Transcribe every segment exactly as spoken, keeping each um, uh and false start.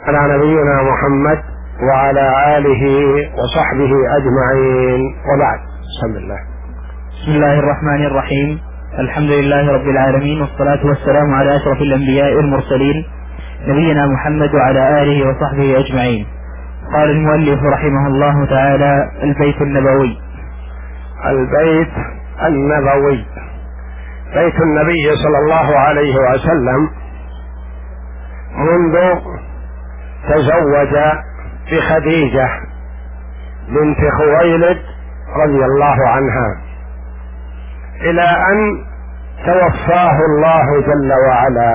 على نبينا محمد وعلى آله وصحبه أجمعين، وبعد. بسم الله بسم الله الرحمن الرحيم. الحمد لله رب العالمين، والصلاة والسلام على أشرف الأنبياء والمرسلين نبينا محمد وعلى آله وصحبه أجمعين. قال المؤلف رحمه الله تعالى: البيت النبوي. البيت النبوي بيت النبي صلى الله عليه وسلم منذ تزوج بخديجة بنت خويلد رضي الله عنها إلى أن توفاه الله جل وعلا.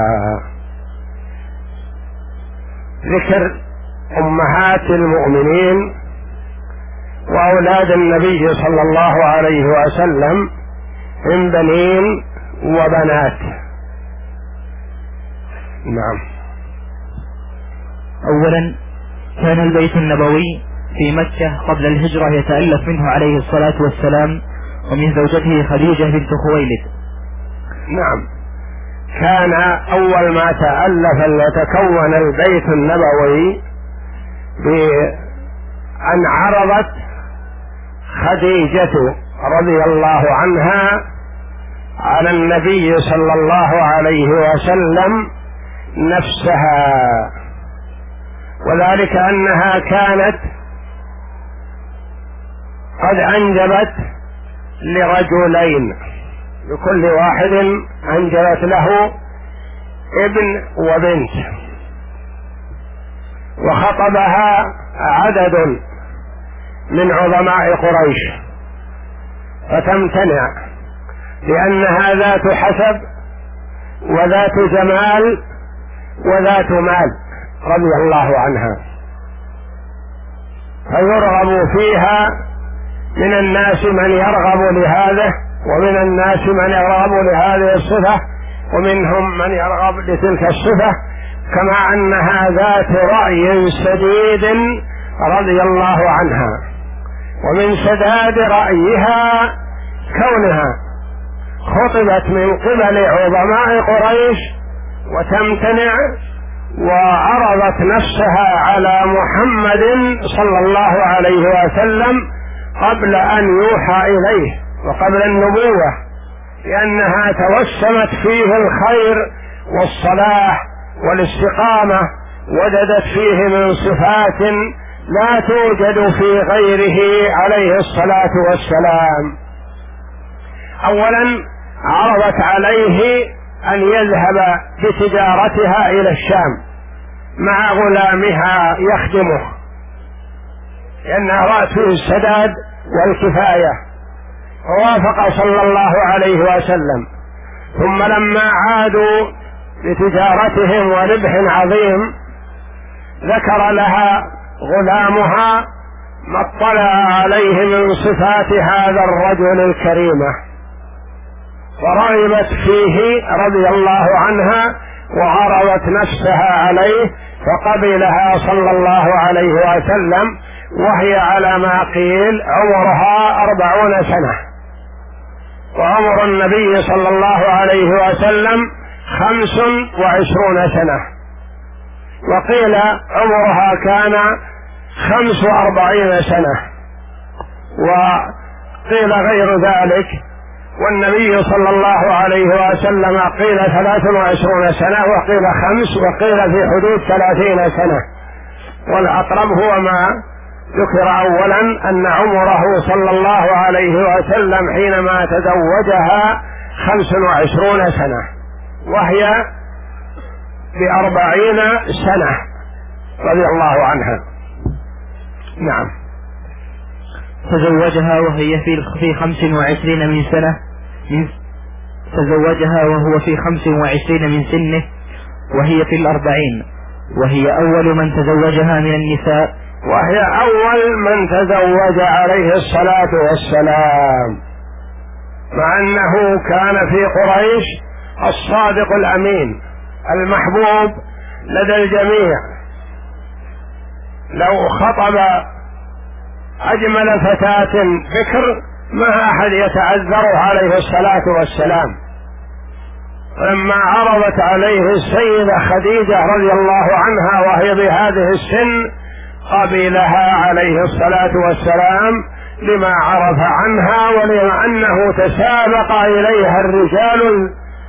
ذكر أمهات المؤمنين وأولاد النبي صلى الله عليه وسلم من بنين وبنات. نعم. أولا، كان البيت النبوي في مكة قبل الهجرة يتألف منه عليه الصلاة والسلام ومن زوجته خديجة بنت خويلد. نعم، كان أول ما تألف وتكون البيت النبوي بأن عرضت خديجة رضي الله عنها على النبي صلى الله عليه وسلم نفسها، وذلك أنها كانت قد أنجبت لرجلين، لكل واحد أنجبت له ابن وبنت، وخطبها عدد من عظماء قريش فتمتنع، لأنها ذات حسب وذات جمال وذات مال رضي الله عنها، فيرغب فيها من الناس من يرغب لهذا، ومن الناس من يرغب لهذه الصفة، ومنهم من يرغب لتلك الصفة، كما أنها ذات رأي سديد رضي الله عنها. ومن سداد رأيها كونها خطبت من قبل عظماء قريش وتمتنع، وعرضت نفسها على محمد صلى الله عليه وسلم قبل أن يوحى إليه وقبل النبوة، لأنها توسمت فيه الخير والصلاح والاستقامة، وجدت فيه من صفات لا توجد في غيره عليه الصلاة والسلام. أولا، عرضت عليه أن يذهب بتجارتها إلى الشام مع غلامها يخدمه، لأنها رأت فيه السداد والكفاية، ووافق صلى الله عليه وسلم. ثم لما عادوا بتجارتهم وربح عظيم، ذكر لها غلامها ما اطلع عليه من صفات هذا الرجل الكريمة، ورغبت فيه رضي الله عنها وعرضت نفسها عليه، فقبلها صلى الله عليه وسلم، وهي على ما قيل عمرها أربعون سنة، وعمر النبي صلى الله عليه وسلم خمس وعشرون سنة، وقيل عمرها كان خمس وأربعين سنة، وقيل غير ذلك. والنبي صلى الله عليه وسلم قيل ثلاث وعشرون سنة، وقيل خمس، وقيل في حدود ثلاثين سنة، والأقرب هو ما ذكر أولا، أن عمره صلى الله عليه وسلم حينما تزوجها خمس وعشرون سنة، وهي بأربعين سنة رضي الله عنها. نعم. تزوجها وهي في في خمس وعشرين من سنة من تزوجها وهو في خمس وعشرين من سنه، وهي في الأربعين، وهي أول من تزوجها من النساء، وهي أول من تزوج عليه الصلاة والسلام، مع أنه كان في قريش الصادق الأمين المحبوب لدى الجميع. لو خطب أجمل فتاة بكر ما أحد يتعذر عليه الصلاة والسلام، لما عرضت عليه السيدة خديجة رضي الله عنها وهي بهذه السن قبلها عليه الصلاة والسلام لما عرف عنها، ولما أنه تسابق إليها الرجال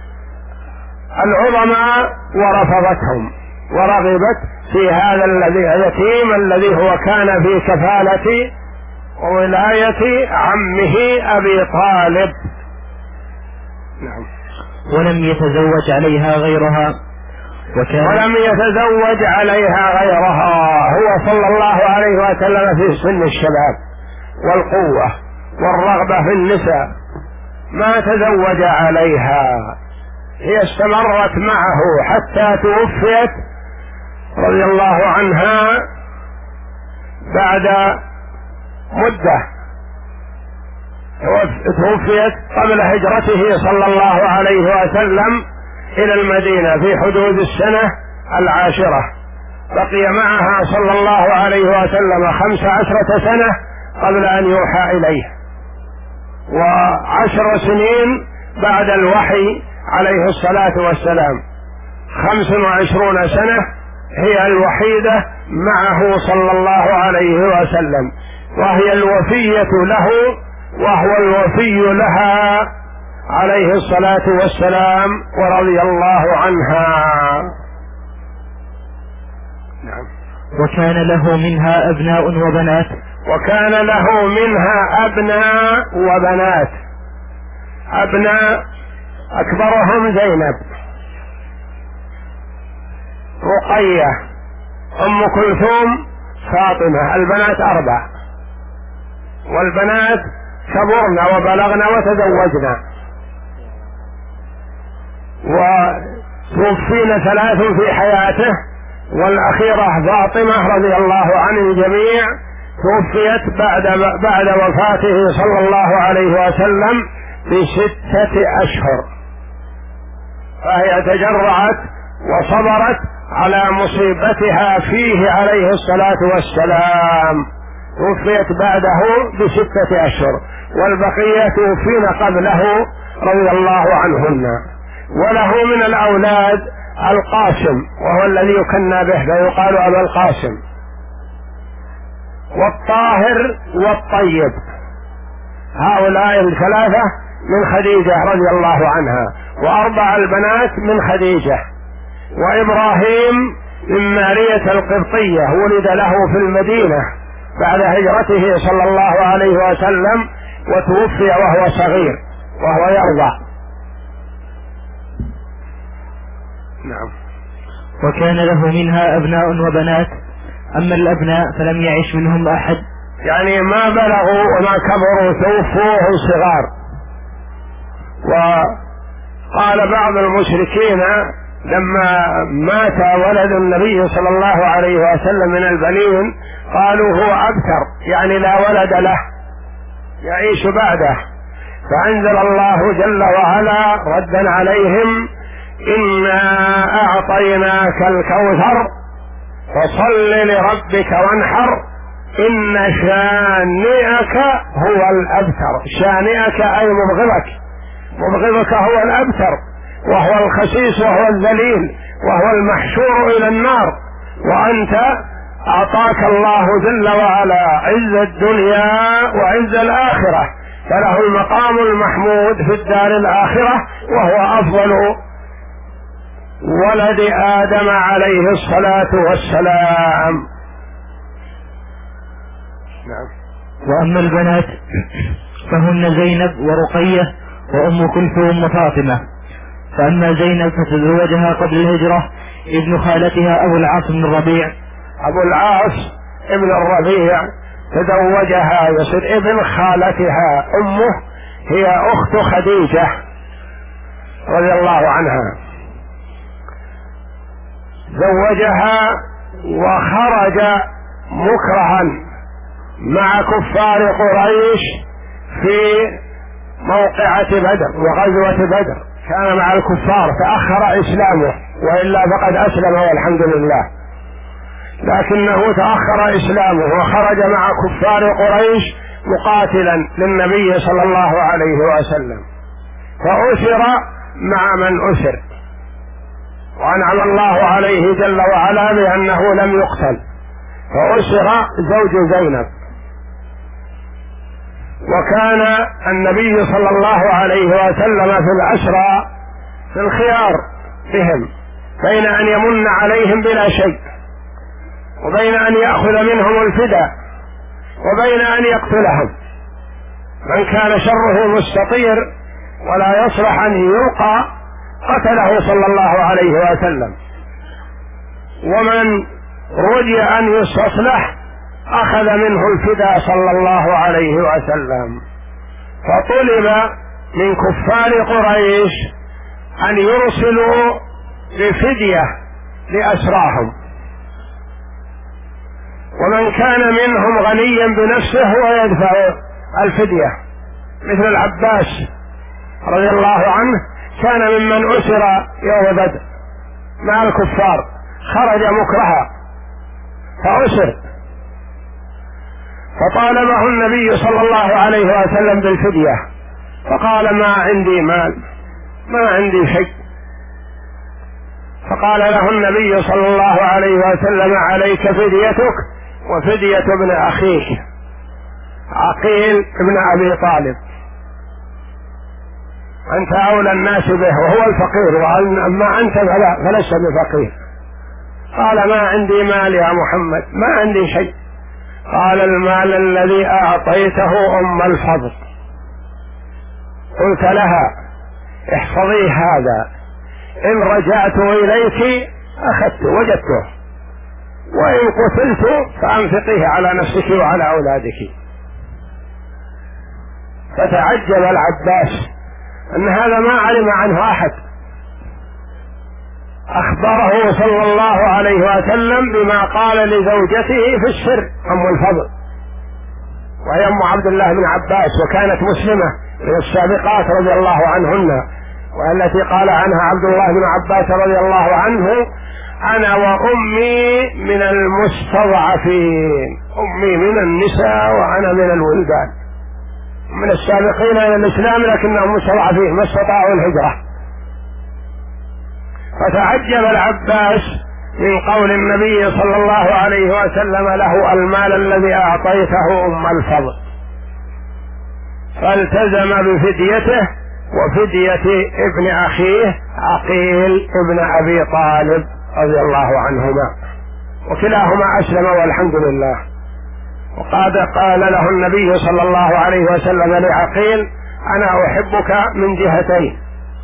العظماء ورفضتهم ورغبت في هذا الذي اليتيم الذي هو كان في كفالة وولاية عمه أبي طالب. نعم. ولم يتزوج عليها غيرها وكان ولم يتزوج عليها غيرها هو صلى الله عليه وسلم في سن الشباب والقوة والرغبة في النساء ما تزوج عليها، هي استمرت معه حتى توفيت رضي الله عنها بعد مدة، توفيت قبل هجرته صلى الله عليه وسلم إلى المدينة في حدود السنة العاشرة، بقي معها صلى الله عليه وسلم خمس عشرة سنة قبل أن يوحى إليه، وعشر سنين بعد الوحي عليه الصلاة والسلام، خمس وعشرون سنة هي الوحيدة معه صلى الله عليه وسلم، وهي الوفية له وهو الوفي لها عليه الصلاة والسلام ورضي الله عنها. نعم. وكان له منها أبناء وبنات وكان له منها أبناء وبنات. أبناء أكبرهم زينب، رقية، أم كلثوم، فاطمة، البنات أربع، والبنات كبرنا وبلغنا وتزوجنا، وتوفينا ثلاث في حياته، والأخيرة فاطمة رضي الله عن الجميع توفيت بعد بعد وفاته صلى الله عليه وسلم بستة أشهر، فهي تجرعت وصبرت على مصيبتها فيه عليه الصلاة والسلام، توفيت بعده بستة أشهر، والبقية توفين قبله رضي الله عنهن. وله من الأولاد القاسم وهو الذي يكنى به فيقال أبا القاسم، والطاهر والطيب، هؤلاء الثلاثة من خديجة رضي الله عنها، وأربع البنات من خديجة، وإبراهيم من مارية القبطية ولد له في المدينة بعد هجرته صلى الله عليه وسلم، وتوفي وهو صغير وهو يرضع. نعم. وكان له منها أبناء وبنات، أما الأبناء فلم يعش منهم أحد، يعني ما بلغوا وما كبروا، توفوا هم صغار. وقال بعض المشركين لما مات ولد النبي صلى الله عليه وسلم من البنين قالوا هو أبتر، يعني لا ولد له يعيش بعده، فأنزل الله جل وعلا ردا عليهم: إنا أعطيناك الكوثر فصل لربك وانحر إن شانئك هو الأبتر. شانئك أي مبغضك، مبغضك هو الأبتر، وهو الخسيس وهو الذليل وهو المحشور إلى النار، وأنت أعطاك الله جل وعلا عز الدنيا وعز الآخرة، فله المقام المحمود في الدار الآخرة، وهو أفضل ولد آدم عليه الصلاة والسلام. نعم. وأما البنات فهن زينب ورقية وأم كلثوم وفاطمة. فأما زينب فتزوجها قبل الهجرة ابن خالتها أبو العاص بن الربيع. أبو العاص ابن الربيع تزوجها يصير ابن خالتها، أمه هي أخت خديجة رضي الله عنها، زوجها وخرج مكرها مع كفار قريش في موقعة بدر وغزوة بدر، كان مع الكفار تأخر إسلامه، وإلا فقد أسلم والحمد لله، لكنه تأخر إسلامه وخرج مع كفار قريش مقاتلا للنبي صلى الله عليه وسلم، فأسر مع من أسر، وأنعم الله عليه جل وعلا بأنه لم يقتل، فأسر زوج زينب. وكان النبي صلى الله عليه وسلم في الأسرى في الخيار بهم، بين أن يمن عليهم بلا شيء، وبين أن يأخذ منهم الفداء، وبين أن يقتلهم. من كان شره مستطير ولا يصلح أن يلقى قتله صلى الله عليه وسلم، ومن رجي أن يستصلح أخذ منه الفداء صلى الله عليه وسلم. فطلب من كفار قريش أن يرسلوا بفدية لأسراهم، ومن كان منهم غنيا بنفسه هو يدفع الفدية، مثل العباس رضي الله عنه كان ممن أسر يوم بدر مع الكفار، خرج مكرها فأسر، فطالبه النبي صلى الله عليه وسلم بالفدية، فقال ما عندي مال، ما عندي شيء. فقال له النبي صلى الله عليه وسلم عليك فديتك وفدية ابن أخيك عقيل ابن أبي طالب، أنت أولى الناس به وهو الفقير، وأما أنت فلا فلست بفقير. قال ما عندي مال يا محمد، ما عندي شيء. قال المال الذي أعطيته أم الفضل، قلت لها احفظي هذا، إن رجعت إليك أخذت وجدته، وإن قتلت فأنفقيه على نفسك وعلى أولادك. فتعجب العباس أن هذا ما علم عنه أحد، أخبره صلى الله عليه وسلم بما قال لزوجته في السر أم الفضل، وهي أم عبد الله بن عباس، وكانت مسلمة من السابقات رضي الله عنهن، والتي قال عنها عبد الله بن عباس رضي الله عنه أنا وأمي من المستضعفين، أمي من النساء وأنا من الولدان، من السابقين إلى الإسلام لكنهم مستضعفين ما استطاعوا الهجرة. فتعجب العباس من قول النبي صلى الله عليه وسلم له المال الذي أعطيته أم الفضل، فالتزم بفديته وفدية ابن أخيه عقيل ابن أبي طالب رضي الله عنهما، وكلاهما أسلم والحمد لله. وقد قال له النبي صلى الله عليه وسلم لعقيل أنا أحبك من جهتين،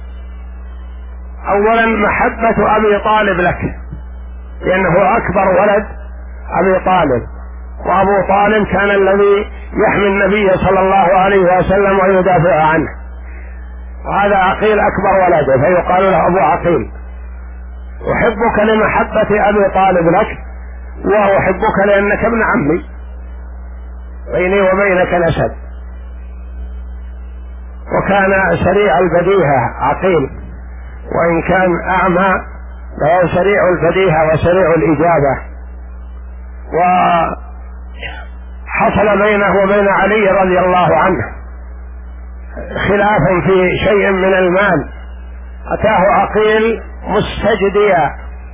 أولا محبة أبي طالب لك لأنه أكبر ولد أبي طالب، وأبو طالب كان الذي يحمي النبي صلى الله عليه وسلم ويدافع عنه، وهذا عقيل أكبر ولده فيقال له أبو عقيل. أحبك لمحبة أبي طالب لك، وأحبك لأنك ابن عمي، بيني وبينك نسب. وكان سريع البديهة عقيل، وإن كان أعمى فهو سريع البديهة وسريع الإجابة. وحصل بينه وبين علي رضي الله عنه خلاف في شيء من المال، أتاه عقيل مستجديا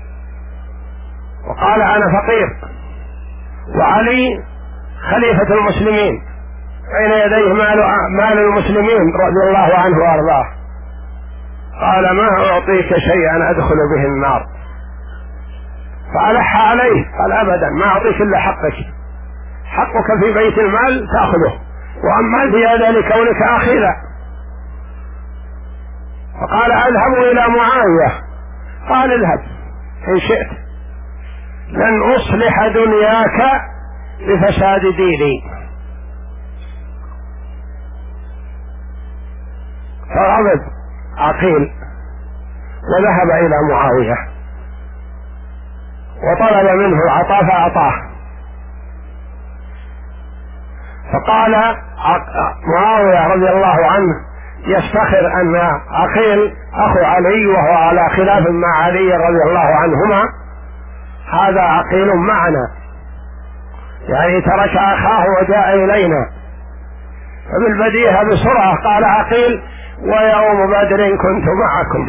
وقال أنا فقير، وعلي خليفة المسلمين بين يديه مال, مال المسلمين رضي الله عنه وأرضاه، قال ما أعطيك شيئا أدخل به النار، فألح عليه قال أبدا ما أعطيك إلا حقك، حقك في بيت المال تأخذه، وأما زيادة لكونك أخي لا. فقال أذهب إلى معاوية، قال اذهب إن شئت، لن أصلح دنياك بفساد ديني. فغضب عقيل وذهب إلى معاوية وطلب منه العطاء فأعطاه. فقال معاوية رضي الله عنه يفتخر أن عقيل أخو علي وهو على خلاف مع علي رضي الله عنهما، هذا عقيل معنا، يعني ترك أخاه وجاء إلينا. فبالبديهة بسرعة قال عقيل ويوم بدر كنت معكم،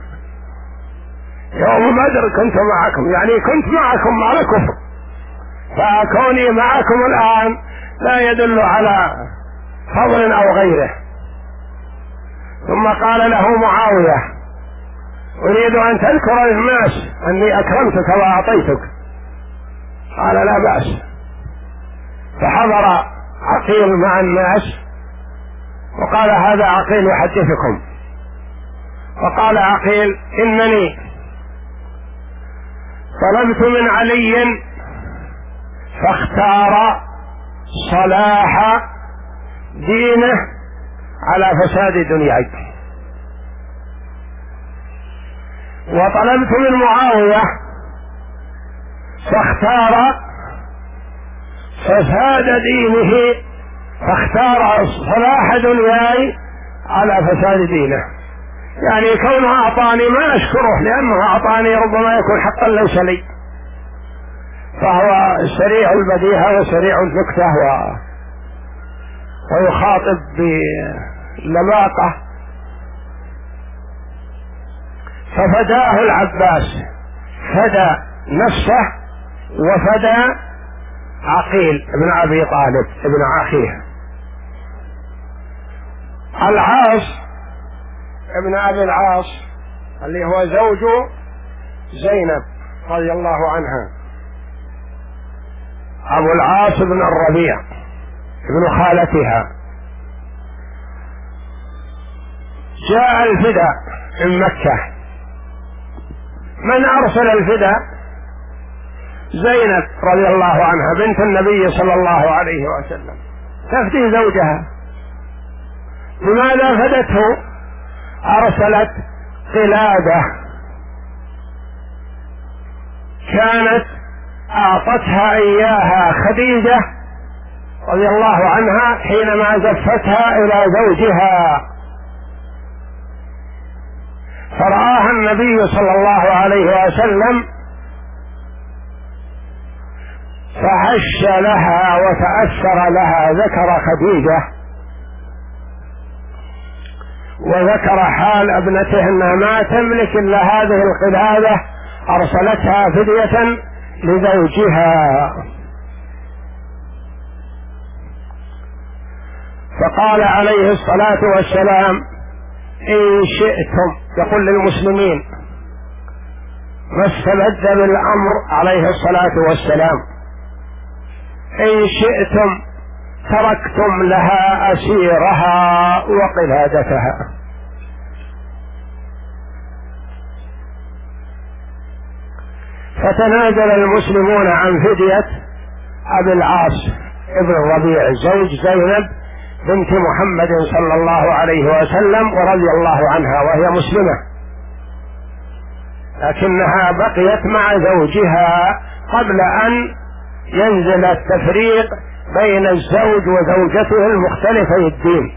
يوم بدر كنت معكم يعني كنت معكم على كفر، فكوني معكم الآن لا يدل على فضل أو غيره. ثم قال له معاوية: أريد أن تذكر للناس أني أكرمتك وأعطيتك. قال: لا بأس. فحضر عقيل مع الناس وقال: هذا عقيل يحدثكم. فقال عقيل: إنني طلبت من علي فاختار صلاح دينه على فساد دنياي، وطلبت من معاوية فاختار فساد دينه فاختار صلاح دنياي على فساد دينه. يعني كونه أعطاني ما أشكره، لأنه أعطاني ربما يكون حقا ليس لي، فهو سريع البديهة وسريع النكتة و... ويخاطب بلباقة. ففداه العباس، فدى نفسه وفدى عقيل ابن أبي طالب ابن أخيه. العاص ابن أبي العاص اللي هو زوج زينب رضي الله عنها، أبو العاص بن الربيع ابن خالتها، جاء الفداء من مكة. من أرسل الفداء؟ زينب رضي الله عنها بنت النبي صلى الله عليه وسلم، تفدي زوجها. لماذا فدته؟ أرسلت قلادة كانت أعطتها إياها خديجة رضي الله عنها حينما زفتها إلى زوجها، فرآها النبي صلى الله عليه وسلم فهش لها وتأثر لها، ذكر خديجة وذكر حال ابنته انها ما تملك الا هذه القلادة، ارسلتها فدية لزوجها. فقال عليه الصلاة والسلام: إن شئتم، يقول للمسلمين ما استبد بالأمر عليه الصلاة والسلام، إن شئتم تركتم لها أسيرها وقلادتها. فتنازل المسلمون عن فدية أبي العاص ابن الربيع زوج زينب بنت محمد صلى الله عليه وسلم ورضي الله عنها، وهي مسلمة، لكنها بقيت مع زوجها قبل أن ينزل التفريق بين الزوج وزوجته المختلفي الدين.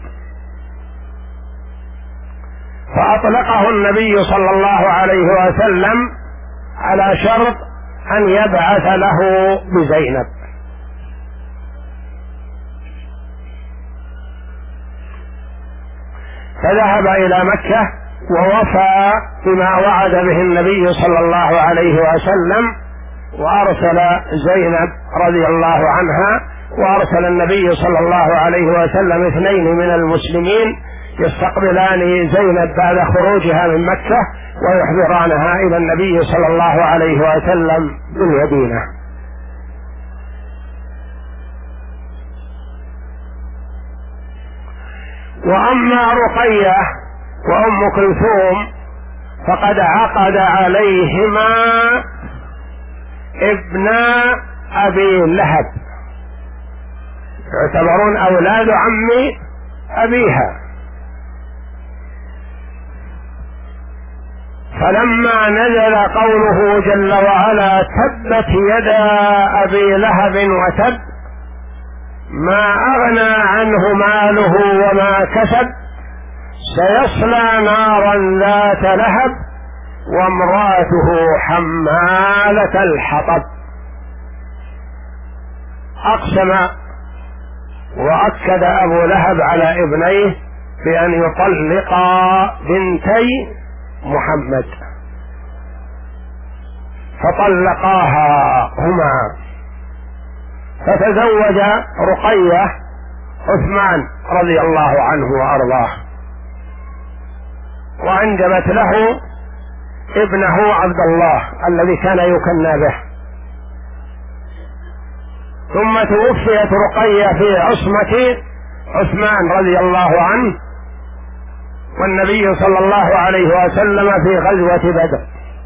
فأطلقه النبي صلى الله عليه وسلم على شرط أن يبعث له بزينب. فذهب إلى مكة ووفى بما وعد به النبي صلى الله عليه وسلم، وأرسل زينب رضي الله عنها، وأرسل النبي صلى الله عليه وسلم اثنين من المسلمين يستقبلان زينب بعد خروجها من مكة ويحضرانها إلى النبي صلى الله عليه وسلم بالمدينة. وأما رقية وأم كلثوم فقد عقد عليهما ابن أبي لهب، يعتبرون أولاد عم أبيها. فلما نزل قوله جل وعلا: تبت يدا أبي لهب وتب ما أغنى عنه ماله وما كسب سيصلى نارا ذات لهب وامرأته حمالة الحطب. أقسم وأكد أبو لهب على ابنيه بأن يطلق بنتي محمد، فطلقاها هما، فتزوج رقية عثمان رضي الله عنه وأرضاه، وأنجبت له ابنه عبد الله الذي كان يكنى به. ثم توفيت رقية في عصمة عثمان رضي الله عنه، والنبي صلى الله عليه وسلم في غزوة بدر،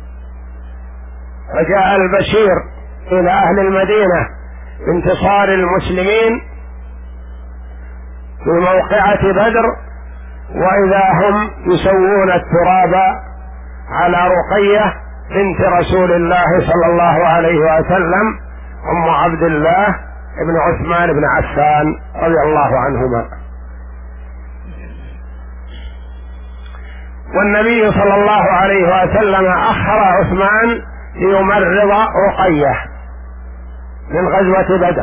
فجاء البشير إلى أهل المدينة بانتصار المسلمين في موقعة بدر، وإذا هم يسوون التراب على رقية بنت رسول الله صلى الله عليه وسلم أم عبد الله ابن عثمان بن عفان رضي الله عنهما. والنبي صلى الله عليه وسلم أخر عثمان ليمرض رقية من غزوة بدر،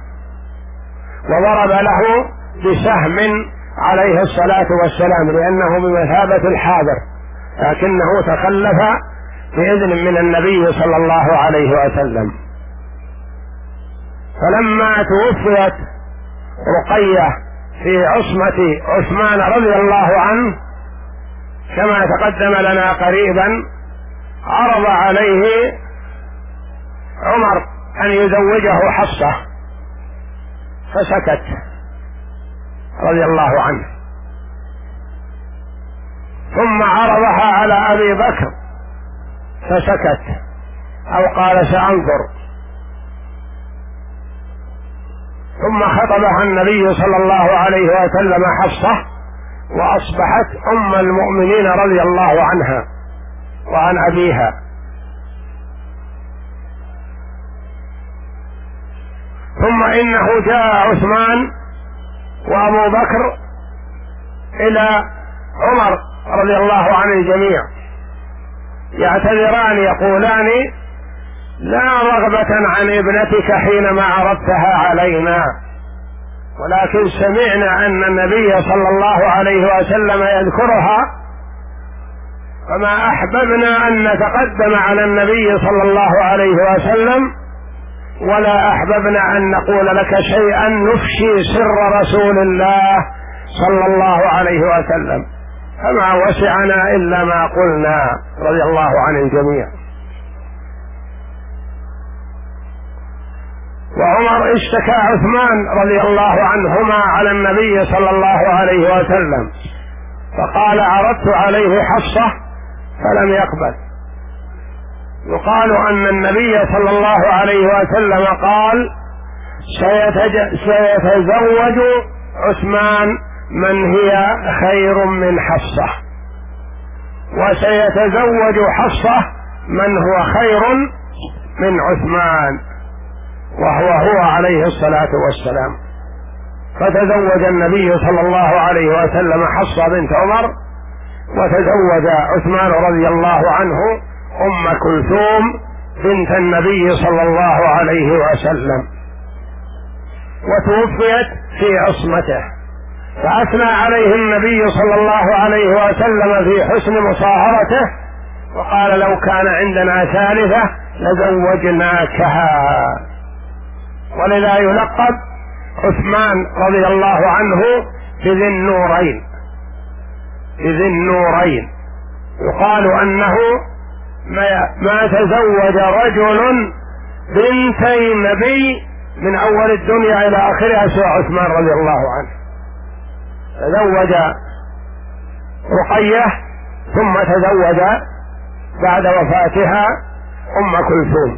وضرب له بسهم عليه الصلاة والسلام لأنه بمثابة الحاضر، لكنه تخلف بإذن من النبي صلى الله عليه وسلم. فلما توفيت رقية في عصمة عثمان رضي الله عنه كما تقدم لنا قريبا، عرض عليه عمر أن يزوجه حفصة، فسكت رضي الله عنه، ثم عرضها على أبي بكر فسكت أو قال سأنظر، ثم خطبها النبي صلى الله عليه وسلم حفصة، وأصبحت أم المؤمنين رضي الله عنها وعن أبيها. ثم إنه جاء عثمان وأبو بكر إلى عمر رضي الله عن الجميع يعتذران يقولان: لا رغبة عن ابنتك حينما عرضتها علينا، ولكن سمعنا أن النبي صلى الله عليه وسلم يذكرها، فما أحببنا أن نتقدم على النبي صلى الله عليه وسلم، ولا أحببنا أن نقول لك شيئا نفشي سر رسول الله صلى الله عليه وسلم، فما وسعنا إلا ما قلنا رضي الله عن الجميع. وعمر اشتكى عثمان رضي الله عنهما على النبي صلى الله عليه وسلم، فقال: عرضت عليه حفصة فلم يقبل. يقال أن النبي صلى الله عليه وسلم قال: سيتزوج عثمان من هي خير من حفصة، وسيتزوج حفصة من هو خير من عثمان، وهو هو عليه الصلاة والسلام. فتزوج النبي صلى الله عليه وسلم حفصة بنت عمر، وتزوج عثمان رضي الله عنه أم كلثوم بنت النبي صلى الله عليه وسلم، وتوفيت في عصمته، فأثنى عليه النبي صلى الله عليه وسلم في حسن مصاهرته، وقال: لو كان عندنا ثالثة لزوجناكها. ولذا يلقب عثمان رضي الله عنه بذي النورين، بذي النورين. يقال أنه ما تزوج رجل بنتي نبي من أول الدنيا إلى آخرها سوى عثمان رضي الله عنه. تزوج رقية ثم تزوج بعد وفاتها أم كلثوم.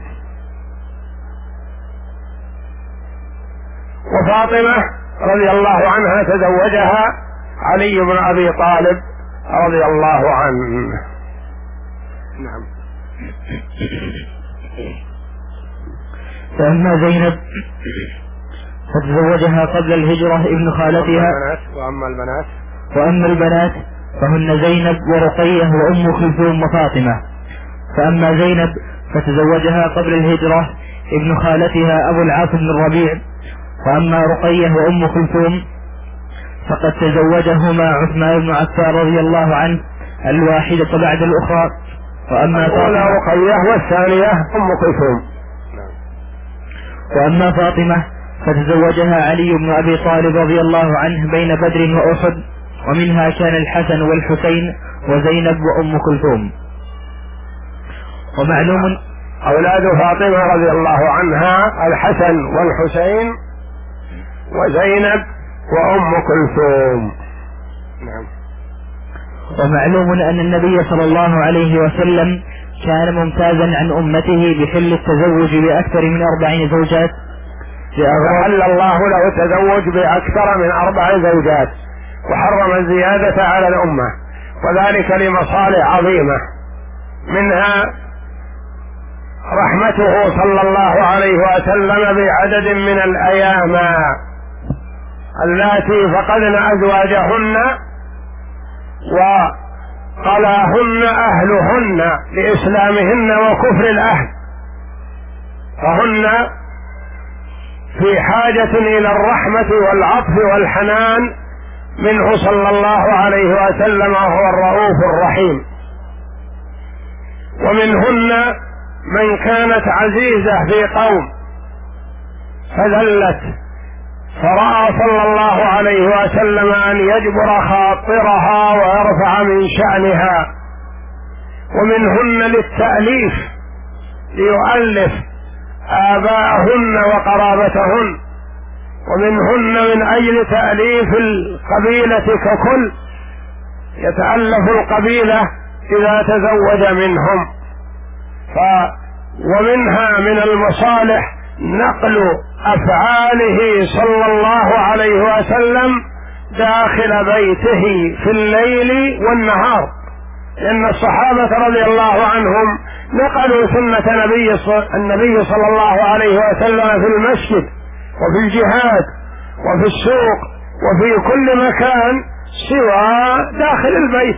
وفاطمة رضي الله عنها تزوجها علي بن أبي طالب رضي الله عنه. نعم. فأما زينب فتزوجها قبل الهجرة ابن خالتها، وأما البنات وأما البنات فهن زينب ورقية وأم كلثوم وفاطمة. فأما زينب فتزوجها قبل الهجرة ابن خالتها أبو العاص بن الربيع. وأما رقية وأم كلثوم فقد تزوجهما عثمان بن عفان رضي الله عنه الواحدة بعد الأخرى. وأما فاطمة رقية والثانية أم كلثوم. وأما فاطمة فتزوجها علي بن أبي طالب رضي الله عنه بين بدر وأحد، ومنها كان الحسن والحسين وزينب وأم كلثوم. ومعلوم أولاد فاطمة رضي الله عنها الحسن والحسين وزينب وأم كلثوم. نعم. ومعلوم أن النبي صلى الله عليه وسلم كان ممتازا عن أمته بحل التزوج بأكثر من أربع زوجات، فحل الله له التزوج بأكثر من أربع زوجات، وحرم الزيادة على الأمة، وذلك لمصالح عظيمة، منها رحمته صلى الله عليه وسلم بعدد من الأيام اللاتي فقدن أزواجهن وقلاهن أهلهن لإسلامهن وكفر الأهل، فهن في حاجة إلى الرحمة والعطف والحنان منه صلى الله عليه وسلم، وهو الرؤوف الرحيم. ومنهن من كانت عزيزة في قوم فذلت، فرأى صلى الله عليه وسلم أن يجبر خاطرها ويرفع من شأنها. ومنهن للتأليف ليؤلف آباءهن وقرابتهن، ومنهن من أجل تأليف القبيلة ككل، يتألف القبيلة إذا تزوج منهم. ف ومنها من المصالح نقل أفعاله صلى الله عليه وسلم داخل بيته في الليل والنهار، لأن الصحابة رضي الله عنهم نقلوا سنة نبي النبي صلى الله عليه وسلم في المسجد وفي الجهاد وفي السوق وفي كل مكان سوى داخل البيت،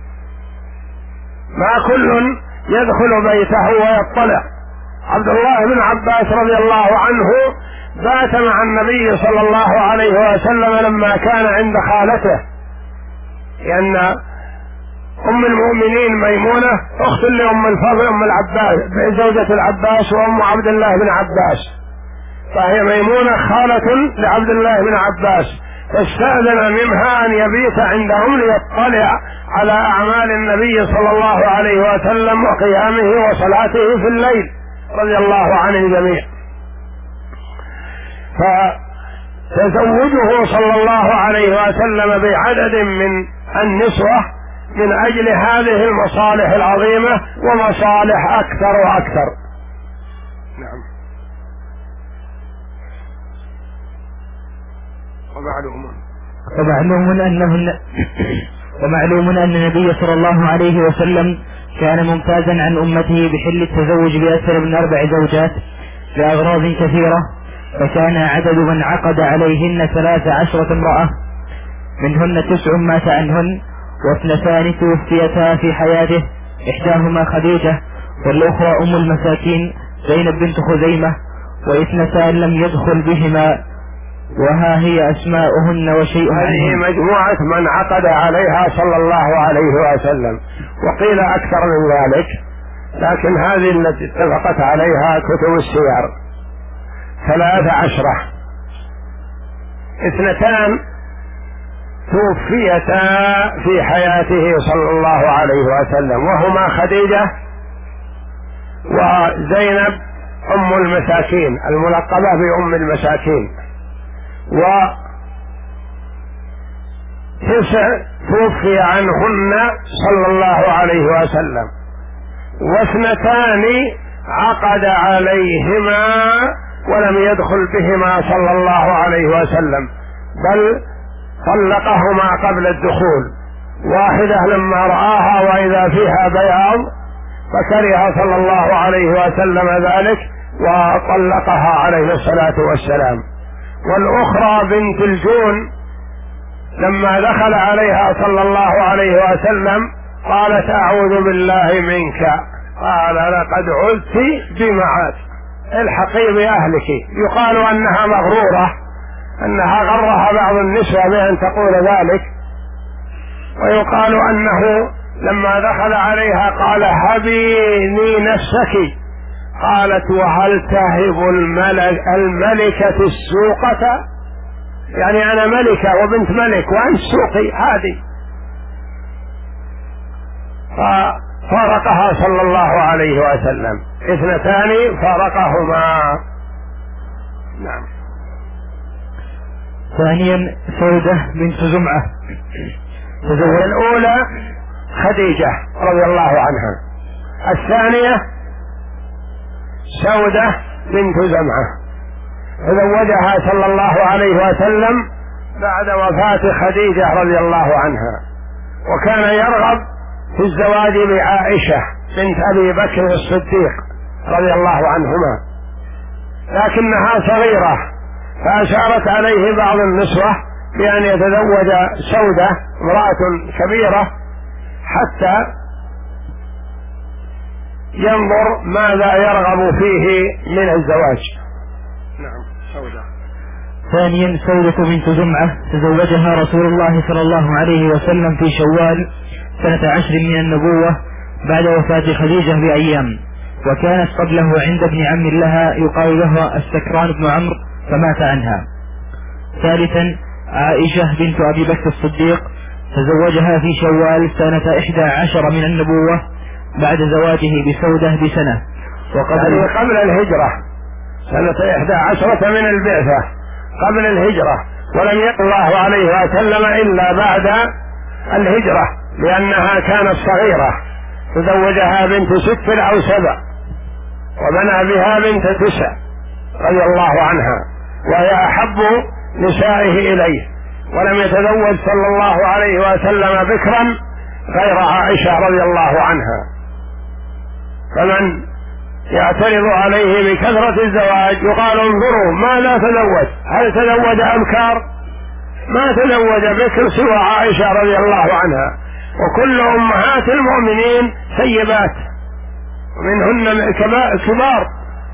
ما كل يدخل بيته ويطلع. عبد الله بن عباس رضي الله عنه بات مع النبي صلى الله عليه وسلم لما كان عند خالته، لأن أم المؤمنين ميمونة أخت لأم الفضل أم العباس زوجة العباس وأم عبد الله بن عباس، فهي ميمونة خالة لعبد الله بن عباس، فاستأذن منها أن يبيت عندهم ليطلع على أعمال النبي صلى الله عليه وسلم وقيامه وصلاته في الليل رضي الله عن الجميع. فتزوجه صلى الله عليه وسلم بعدد من النسوة من أجل هذه المصالح العظيمة ومصالح أكثر وأكثر. نعم. ومعلوم ومعلوم أنه ومعلوم أن النبي صلى الله عليه وسلم كان ممتازا عن أمته بحل التزوج بأكثر من أربع زوجات لأغراض كثيرة، فكان عدد من عقد عليهن ثلاث عشرة امرأة، منهن تسع مات عنهن، واثنتان توفيتا في حياته، إحداهما خديجة والأخرى أم المساكين زينب بنت خزيمة، واثنتان لم يدخل بهما وها هي أسماؤهن وشيء عنهن. هذه مجموعة من عقد عليها صلى الله عليه وسلم، وقيل أكثر من ذلك، لكن هذه التي اتفقت عليها كتب السير ثلاث عشرة. اثنتان توفيتا في حياته صلى الله عليه وسلم، وهما خديجة وزينب أم المساكين الملقبة بأم المساكين، وتسع توفي عنهن صلى الله عليه وسلم، واثنتان عقد عليهما ولم يدخل بهما صلى الله عليه وسلم، بل طلقهما قبل الدخول. واحدة لما رآها وإذا فيها بياض فكره صلى الله عليه وسلم ذلك وطلقها عليه الصلاة والسلام. والأخرى بنت الجون لما دخل عليها صلى الله عليه وسلم قالت أعوذ بالله منك، قال لقد عذت بمعاد، الحقي بأهلك. يقال أنها مغرورة أنها غرها بعض النسوة بأن تقول ذلك. ويقال أنه لما دخل عليها قال هبيني نفسك، قالت وهل تهب الملك الملكة السوقة، يعني أنا ملكة وبنت ملك وأنت سوقي هذه. ففارقها صلى الله عليه وسلم، اثنتان فارقهما. نعم. ثانيا سودة بنت زمعة تزوج الأولى خديجة رضي الله عنها، الثانية سودة بنت زمعة، تزوجها صلى الله عليه وسلم بعد وفاة خديجة رضي الله عنها، وكان يرغب في الزواج بعائشة بنت أبي بكر الصديق رضي الله عنهما، لكنها صغيرة، فأشارت عليه بعض النسوة بأن يتزوج سودة امرأة كبيرة حتى ينظر ماذا يرغب فيه من الزواج. نعم. سودة. ثانيا سودة بنت زمعة تزوجها رسول الله صلى الله عليه وسلم في شوال سنة عشر من النبوة بعد وفاة خديجة بأيام، وكانت قبله عند ابن عم لها يقال له السكران بن عمرو فمات عنها. ثالثا عائشة بنت أبي بكر الصديق تزوجها في شوال سنة إحدى عشر من النبوة بعد زواجه بسودة بسنة، وقبل يعني قبل الهجرة، سنة إحدى عشرة من البعثة قبل الهجرة، ولم يقل الله عليه وسلم إلا بعد الهجرة، لأنها كانت صغيرة، تزوجها بنت ست أو سبع وبنى بها بنت تسع رضي الله عنها، وهي أحب نسائه إليه، ولم يتزوج صلى الله عليه وسلم بكرا غير عائشة رضي الله عنها. فمن يعترض عليه بكثرة الزواج يقال انظروا ماذا تزوج، هل تزوج أبكار؟ ما تزوج بكر سوى عائشة رضي الله عنها، وكل أمهات المؤمنين سيبات ومنهن كبار.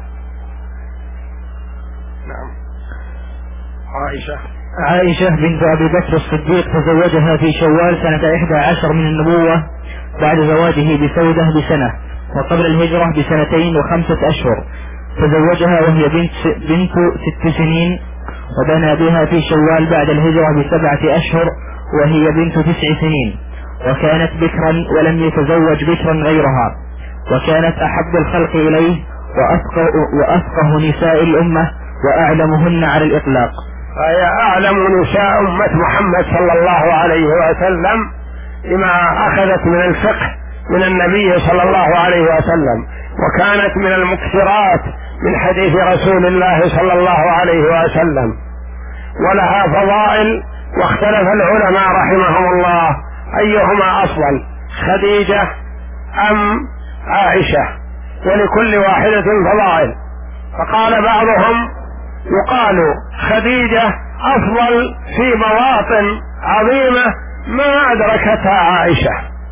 نعم. عائشة عائشة بنت أبي بكر الصديق تزوجها في شوال سنة إحدى عشر من النبوة بعد زواجه بسودة بسنة، وقبل الهجرة بسنتين وخمسة أشهر. تزوجها وهي بنت, بنت ست سنين، وبنى بها في شوال بعد الهجرة بسبعة أشهر وهي بنت تسع سنين، وكانت بكرا ولم يتزوج بكرا غيرها، وكانت أحب الخلق إليه وأفقه, وأفقه نساء الأمة وأعلمهن على الإطلاق. فهي أعلم نساء أمة محمد صلى الله عليه وسلم بما أخذت من الفقه من النبي صلى الله عليه وسلم، وكانت من المكثرات من حديث رسول الله صلى الله عليه وسلم، ولها فضائل. واختلف العلماء رحمهم الله أيهما أفضل، خديجة أم عائشة، ولكل واحدة فضائل. فقال بعضهم يقال خديجة أفضل في مواطن عظيمة ما أدركتها عائشة،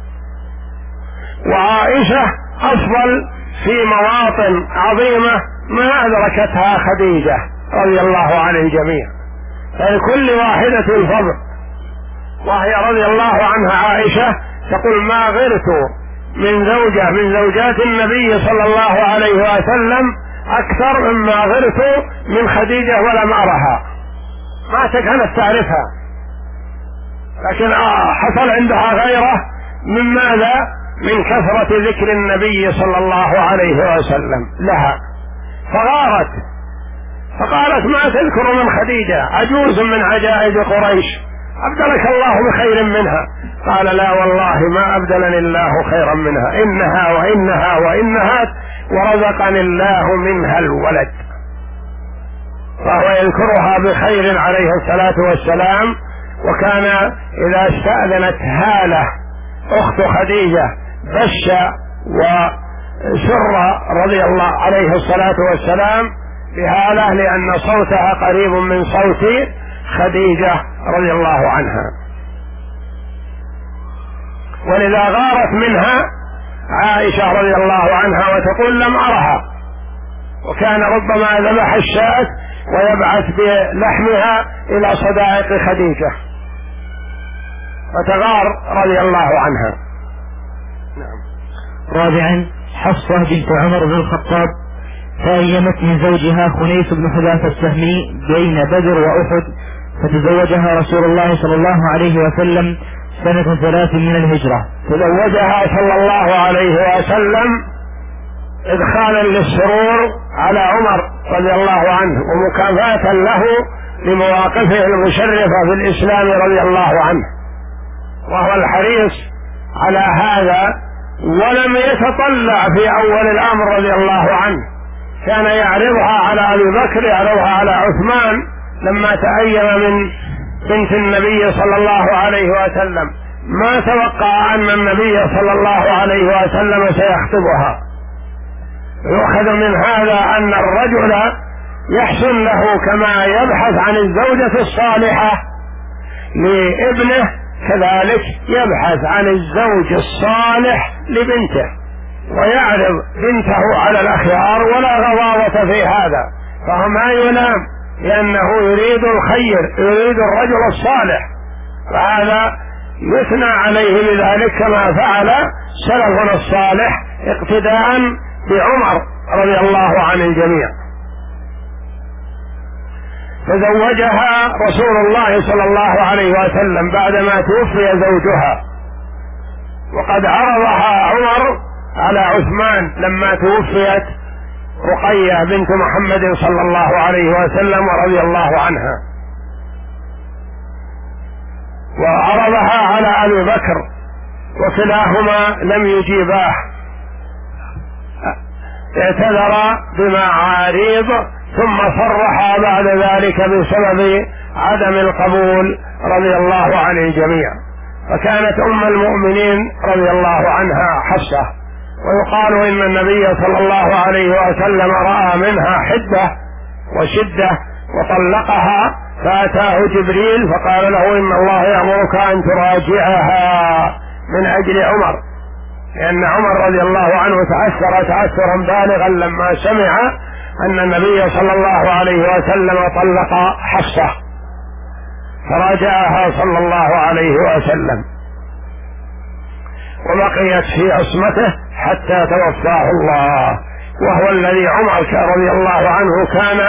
وعائشة أفضل في مواطن عظيمة ما أدركتها خديجة رضي الله عن الجميع، فلكل واحدة فضل. وهي رضي الله عنها عائشة تقول ما غرت من زوجة من زوجات النبي صلى الله عليه وسلم أكثر مما غرت من خديجة ولم أرها، ما كانت تعرفها، لكن حصل عندها غيره من ماذا؟ من كثرة ذكر النبي صلى الله عليه وسلم لها، فغارت فقالت ما تذكر من خديجة عجوز من عجائز قريش أبدلك الله بخير منها. قال لا والله ما أبدلني الله خيرا منها، إنها وإنها وإنها ورزقني الله منها الولد. فهو يذكرها بخير عليه الصلاة والسلام. وكان إذا استأذنت هالة أخت خديجة بش وسر رضي الله عليه الصلاة والسلام بهالة، لأن صوتها قريب من صوت خديجة رضي الله عنها، ولذا غارت منها عائشة رضي الله عنها وتقول لم أرها، وكان ربما ذبح الشاة ويبعث بلحمها إلى صدائق خديجة، فتغار رضي الله عنها. نعم. رابعا حفصة بنت عمر بن الخطاب تأيمت من زوجها خنيس بن حذافة السهمي بين بدر وأحد، فتزوجها رسول الله صلى الله عليه وسلم سنة ثلاث من الهجرة. تزوجها صلى الله عليه وسلم إدخالا للسرور على عمر رضي الله عنه ومكافأة له لمواقفه المشرفة في الإسلام رضي الله عنه، وهو الحريص على هذا، ولم يتطلع في أول الأمر رضي الله عنه، كان يعرضها على أبي بكر، يعرضها على عثمان لما تأيم من بنت النبي صلى الله عليه وسلم، ما توقع أن النبي صلى الله عليه وسلم سيخطبها. يؤخذ من هذا أن الرجل يحسن له كما يبحث عن الزوجة الصالحة لابنه، كذلك يبحث عن الزوج الصالح لبنته، ويعرض بنته على الأخيار ولا غضاضة في هذا، فهو ما يلام لأنه يريد الخير، يريد الرجل الصالح، فهذا يثنى عليه بذلك كما فعل سلفنا الصالح اقتداء بعمر رضي الله عن الجميع. تزوجها رسول الله صلى الله عليه وسلم بعدما توفي زوجها، وقد عرضها عمر على عثمان لما توفيت رقية بنت محمد صلى الله عليه وسلم ورضي الله عنها، وعرضها على أبي بكر وكلاهما لم يجيباه، اعتذر بمعاريض ثم صرح بعد ذلك بسبب عدم القبول رضي الله عن الجميع. فكانت أم المؤمنين رضي الله عنها حفصة، ويقال إن النبي صلى الله عليه وسلم رأى منها حدة وشدة وطلقها، فأتاه جبريل فقال له إن الله يأمرك أن تراجعها من أجل عمر، لأن عمر رضي الله عنه تأثر تأثرا بالغا لما سمع أن النبي صلى الله عليه وسلم طلق حفصة، فراجعها صلى الله عليه وسلم، وبقيت في عصمته حتى توفاه الله، وهو الذي عمر رضي الله عنه كان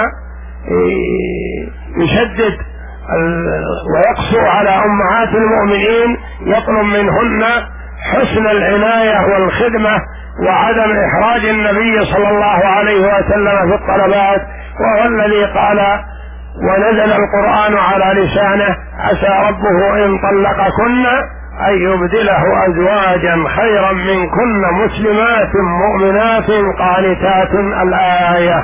يشدد ويقسو على أمهات المؤمنين، يطلب منهن حسن العناية والخدمة وعدم إحراج النبي صلى الله عليه وسلم في الطلبات، وهو الذي قال ونزل القرآن على لسانه عسى ربه إن طلقكن أن يبدله أزواجا خيرا منكن مسلمات مؤمنات قانتات، الآية.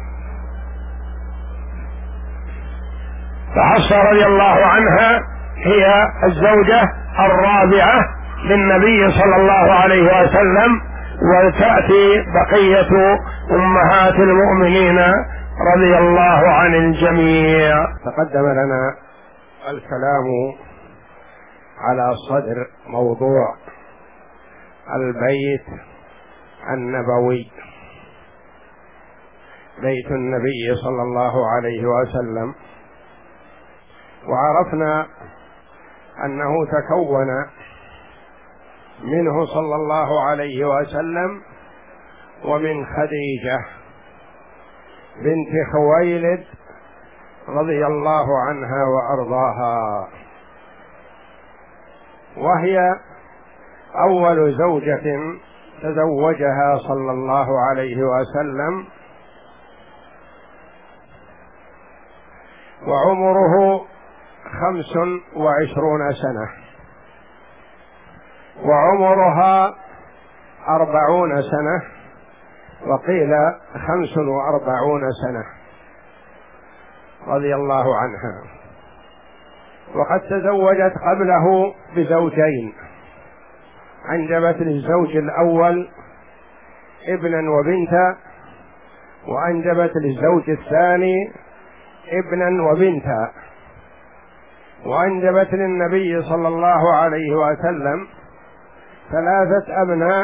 فحفصة رضي الله عنها هي الزوجة الرابعة للنبي صلى الله عليه وسلم، وتأتي بقية أمهات المؤمنين رضي الله عن الجميع. تقدم لنا الكلام على صدر موضوع البيت النبوي، بيت النبي صلى الله عليه وسلم، وعرفنا أنه تكون منه صلى الله عليه وسلم ومن خديجة بنت خويلد رضي الله عنها وأرضاها، وهي أول زوجة تزوجها صلى الله عليه وسلم، وعمره خمس وعشرون سنة، وعمرها أربعون سنة، وقيل خمس وأربعون سنة رضي الله عنها. وقد تزوجت قبله بزوجين، أنجبت للزوج الأول ابنا وبنتا، وأنجبت للزوج الثاني ابنا وبنتا، وأنجبت للنبي صلى الله عليه وسلم ثلاثة أبناء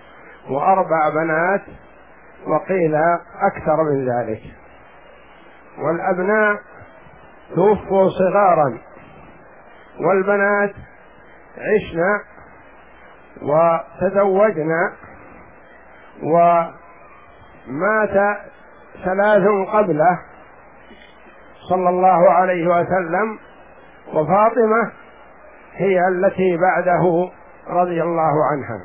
وأربع بنات، وقيل أكثر من ذلك. والأبناء توفوا صغارا، والبنات عشنا وتزوجنا، ومات ثلاث قبله صلى الله عليه وسلم، وفاطمة هي التي بعده رضي الله عنها.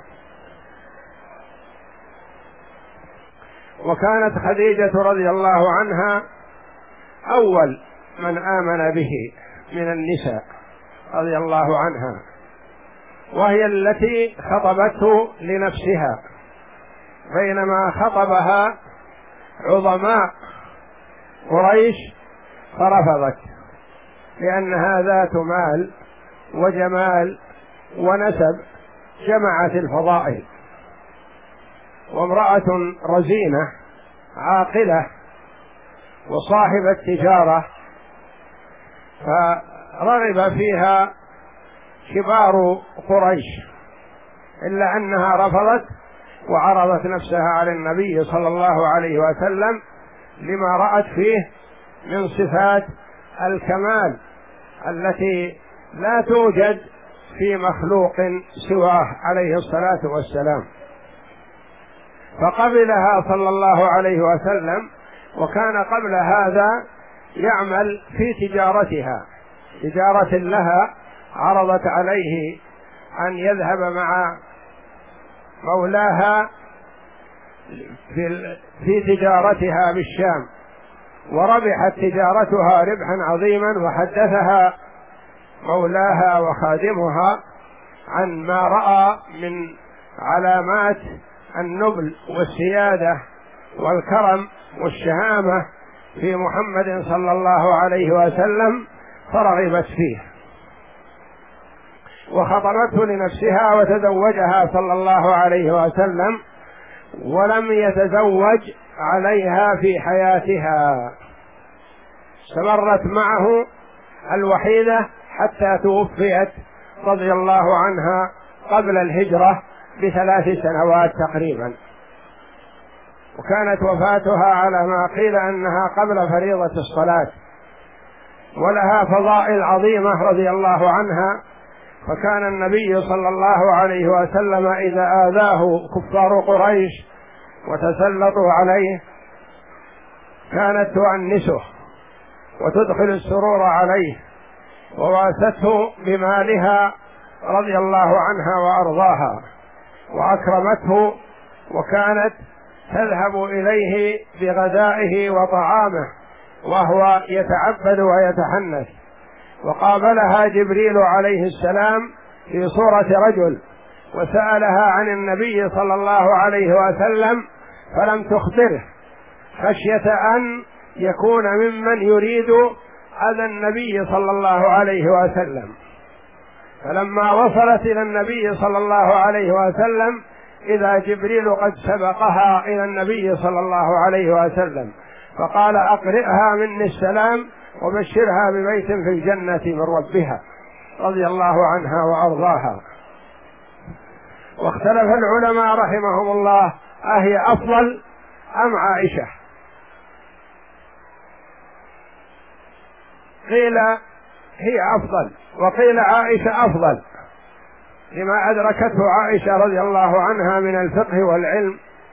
وكانت خديجة رضي الله عنها أول من آمن به من النساء رضي الله عنها، وهي التي خطبته لنفسها، بينما خطبها عظماء قريش فرفضت، لأنها ذات مال وجمال ونسب جمعت الفضائل، وامرأة رزينة عاقلة وصاحبة تجارة، فرغب فيها كبار قريش، إلا أنها رفضت وعرضت نفسها على النبي صلى الله عليه وسلم لما رأت فيه من صفات الكمال التي لا توجد في مخلوق سواه عليه الصلاة والسلام، فقبلها صلى الله عليه وسلم. وكان قبل هذا يعمل في تجارتها، تجارة لها، عرضت عليه أن يذهب مع مولاها في في تجارتها بالشام، وربحت تجارتها ربحا عظيما، وحدثها مولاها وخادمها عن ما رأى من علامات النبل والسيادة والكرم والشهامة في محمد صلى الله عليه وسلم، فرغبت فيه وخطبته لنفسها وتزوجها صلى الله عليه وسلم، ولم يتزوج عليها في حياتها، استمرت معه الوحيدة حتى توفيت رضي الله عنها قبل الهجرة بثلاث سنوات تقريبا. وكانت وفاتها على ما قيل أنها قبل فريضة الصلاة، ولها فضائل عظيمة رضي الله عنها. فكان النبي صلى الله عليه وسلم إذا آذاه كفار قريش وتسلطوا عليه كانت تؤنسه وتدخل السرور عليه، وواسته بمالها رضي الله عنها وأرضاها، وأكرمته، وكانت تذهب إليه بغذائه وطعامه وهو يتعبد ويتحنث. وقابلها جبريل عليه السلام في صورة رجل وسألها عن النبي صلى الله عليه وسلم فلم تخبره، خشية أن يكون ممن يريد أذى النبي صلى الله عليه وسلم. فلما وصلت إلى النبي صلى الله عليه وسلم إذا جبريل قد سبقها إلى النبي صلى الله عليه وسلم، فقال أقرئها مني السلام وبشرها ببيت في الجنة من ربها رضي الله عنها وأرضاها. واختلف العلماء رحمهم الله أهي أفضل أم عائشة؟ قيل هي أفضل، وقيل عائشة أفضل لما أدركته عائشة رضي الله عنها من الفقه والعلم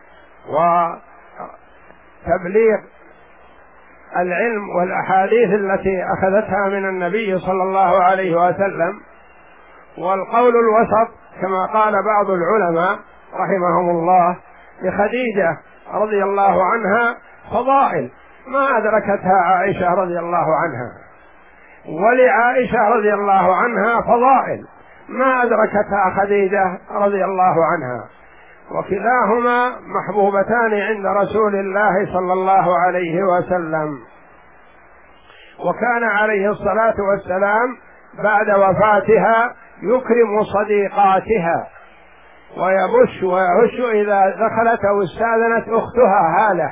وتبليغ العلم والأحاديث التي أخذتها من النبي صلى الله عليه وسلم. والقول الوسط كما قال بعض العلماء رحمهم الله لخديجة رضي الله عنها فضائل ما أدركتها عائشة رضي الله عنها، ولعائشة رضي الله عنها فضائل ما أدركتها خديجة رضي الله عنها، وكلاهما محبوبتان عند رسول الله صلى الله عليه وسلم. وكان عليه الصلاة والسلام بعد وفاتها يكرم صديقاتها ويبش ويهش إذا دخلت أو استأذنت أختها هالة،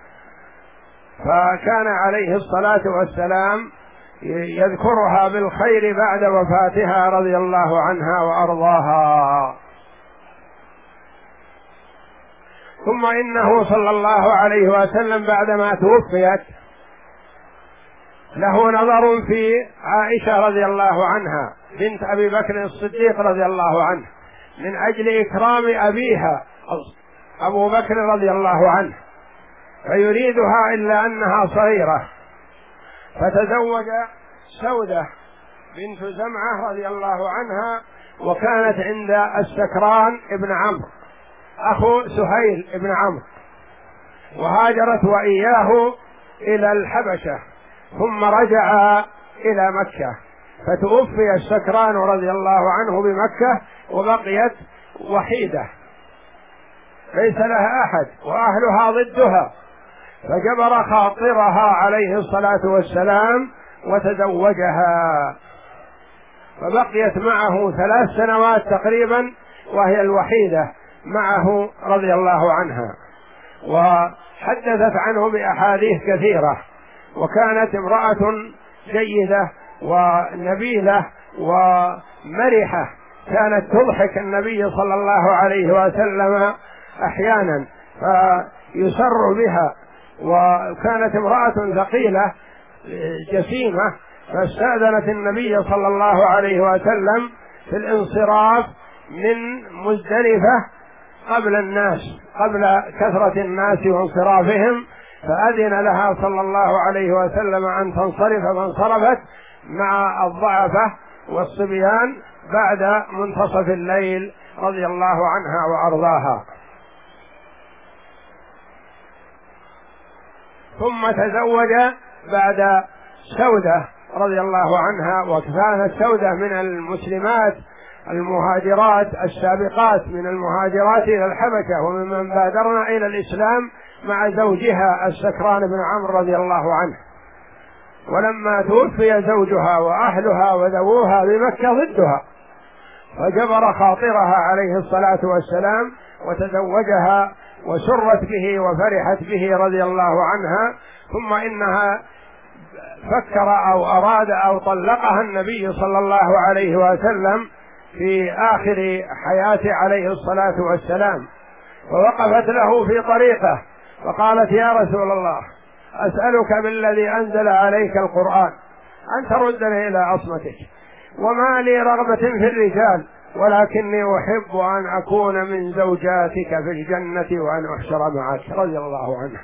فكان عليه الصلاة والسلام يذكرها بالخير بعد وفاتها رضي الله عنها وأرضاها. ثم إنه صلى الله عليه وسلم بعدما توفيت له نظر في عائشة رضي الله عنها بنت أبي بكر الصديق رضي الله عنه من أجل إكرام أبيها أبو بكر رضي الله عنه، فيريدها إلا أنها صغيرة، فتزوج سودة بنت زمعة رضي الله عنها، وكانت عند السكران ابن عمرو أخو سهيل ابن عمرو، وهاجرت وإياه إلى الحبشة، ثم رجع إلى مكة، فتوفي السكران رضي الله عنه بمكة، وبقيت وحيدة ليس لها أحد وأهلها ضدها، فجبر خاطرها عليه الصلاة والسلام وتزوجها، فبقيت معه ثلاث سنوات تقريبا وهي الوحيدة معه رضي الله عنها، وحدثت عنه بأحاديث كثيرة، وكانت امرأة جيدة ونبيلة ومرحة، كانت تضحك النبي صلى الله عليه وسلم أحيانا فيسر بها، وكانت امرأة ثقيلة جسيمة، فاستأذنت النبي صلى الله عليه وسلم في الانصراف من مزدلفة قبل الناس، قبل كثرة الناس وانصرافهم، فأذن لها صلى الله عليه وسلم أن تنصرف، فانصرفت مع الضعفة والصبيان بعد منتصف الليل رضي الله عنها وأرضاها. ثم تزوج بعد سودة رضي الله عنها، وكانت سودة من المسلمات المهاجرات السابقات، من المهاجرات إلى الحبشة، وممن بادرنا إلى الإسلام مع زوجها السكران بن عمرو رضي الله عنه. ولما توفي زوجها وأهلها وذووها بمكة ضدها، فجبر خاطرها عليه الصلاة والسلام وتزوجها، وسرت به وفرحت به رضي الله عنها، ثم إنها فكر أو أراد أو طلقها النبي صلى الله عليه وسلم في آخر حياته عليه الصلاة والسلام، ووقفت له في طريقه فقالت: يا رسول الله، أسألك بالذي أنزل عليك القرآن أن تردني إلى عصمتك، وما لي رغبة في الرجال، ولكني أحب أن أكون من زوجاتك في الجنة وأن أحشر معك، رضي الله عنها.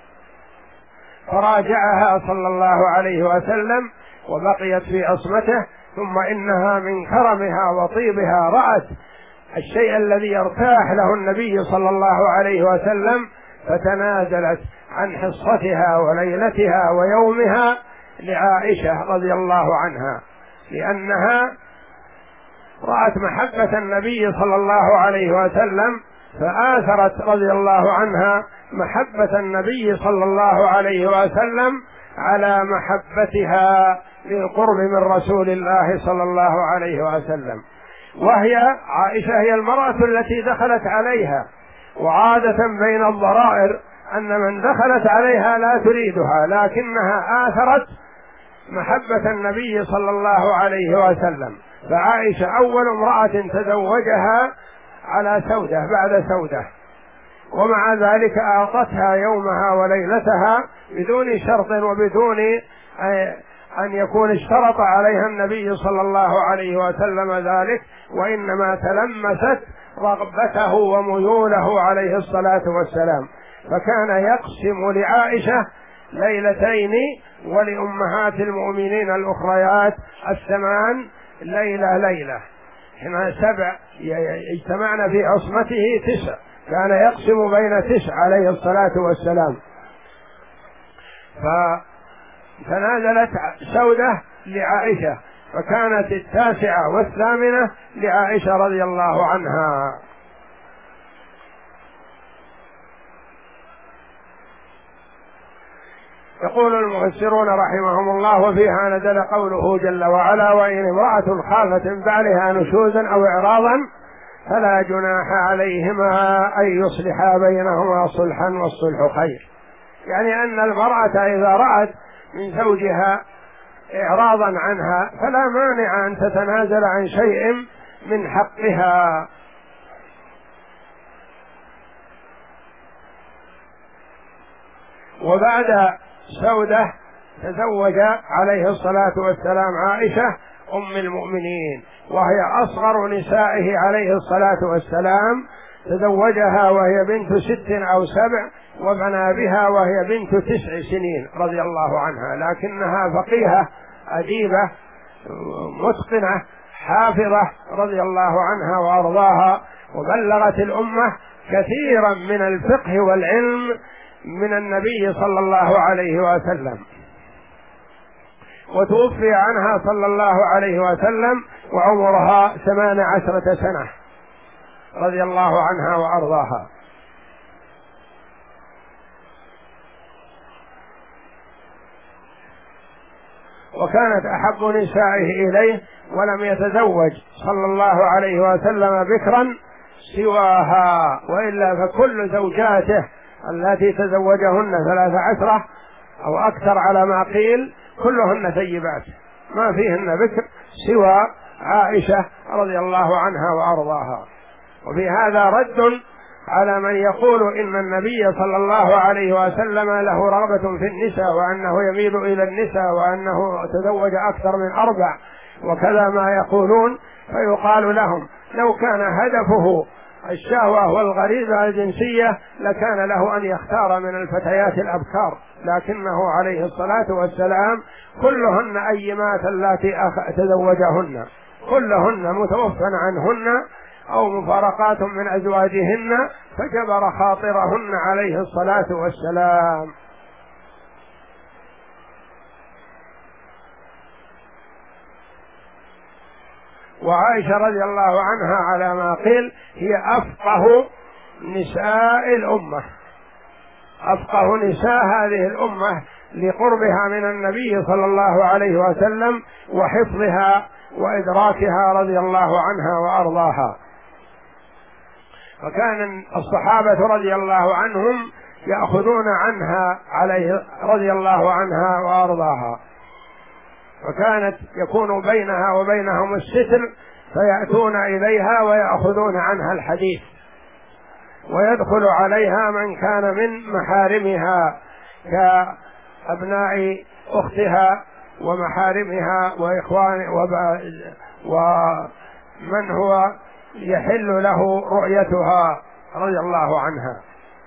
فراجعها صلى الله عليه وسلم وبقيت في عصمته، ثم إنها من كرمها وطيبها رأت الشيء الذي يرتاح له النبي صلى الله عليه وسلم، فتنازلت عن حصتها وليلتها ويومها لعائشة رضي الله عنها، لأنها رأت محبة النبي صلى الله عليه وسلم، فآثرت رضي الله عنها محبة النبي صلى الله عليه وسلم على محبتها للقرب من رسول الله صلى الله عليه وسلم. وهي عائشة هي المرأة التي دخلت عليها، وعادة بين الضرائر أن من دخلت عليها لا تريدها، لكنها آثرت محبة النبي صلى الله عليه وسلم، فعائشة أول امرأة تزوجها على سودة بعد سودة، ومع ذلك أعطتها يومها وليلتها بدون شرط وبدون أن يكون اشترط عليها النبي صلى الله عليه وسلم ذلك، وإنما تلمست رغبته وميوله عليه الصلاة والسلام، فكان يقسم لعائشة ليلتين ولأمهات المؤمنين الأخريات الثمان ليلة ليلة، هنا سبع اجتمعنا في عصمته تسع، كان يقسم بين تسع عليه الصلاة والسلام. فتنازلت سودة لعائشة، فكانت التاسعة والثامنة لعائشة رضي الله عنها. يقول المفسرون رحمهم الله: وفيها نزل قوله جل وعلا: وإن امرأة خافت من بعلها نشوزا أو إعراضا فلا جناح عليهما أن يصلحا بينهما صلحا والصلح خير. يعني أن المرأة إذا رأت من زوجها إعراضا عنها فلا مانع أن تتنازل عن شيء من حقها. وبعد سودة تزوج عليه الصلاة والسلام عائشة أم المؤمنين، وهي أصغر نسائه عليه الصلاة والسلام، تزوجها وهي بنت ست أو سبع، وبنى بها وهي بنت تسع سنين رضي الله عنها، لكنها فقيهة أديبة متقنة حافظة رضي الله عنها وأرضاها، وبلغت الأمة كثيرا من الفقه والعلم من النبي صلى الله عليه وسلم. وتوفي عنها صلى الله عليه وسلم وعمرها ثمان عشرة سنة رضي الله عنها وأرضاها. وكانت أحب نسائه إليه، ولم يتزوج صلى الله عليه وسلم بكرا سواها، وإلا فكل زوجاته التي تزوجهن ثلاث عشرة أو أكثر على ما قيل كلهن ثيبات، ما فيهن بكر سوى عائشة رضي الله عنها وأرضاها. وفي هذا رد على من يقول إن النبي صلى الله عليه وسلم له رغبة في النساء، وأنه يميل إلى النساء، وأنه تزوج أكثر من أربع، وكذا ما يقولون. فيقال لهم لو كان هدفه الشهوة والغريزة الجنسية لكان له أن يختار من الفتيات الأبكار، لكنه عليه الصلاة والسلام كلهن أيمات التي تزوجهن كلهن متوفى عنهن أو مفارقات من أزواجهن، فجبر خاطرهن عليه الصلاة والسلام. وعائشة رضي الله عنها على ما قيل هي أفقه نساء الأمة، أفقه نساء هذه الأمة لقربها من النبي صلى الله عليه وسلم وحفظها وإدراكها رضي الله عنها وأرضاها. فكان الصحابة رضي الله عنهم يأخذون عنها عليه رضي الله عنها وأرضاها، وكانت يكون بينها وبينهم الستر، فيأتون إليها ويأخذون عنها الحديث، ويدخل عليها من كان من محارمها كأبناء أختها ومحارمها وإخوان ومن هو يحل له رؤيتها رضي الله عنها.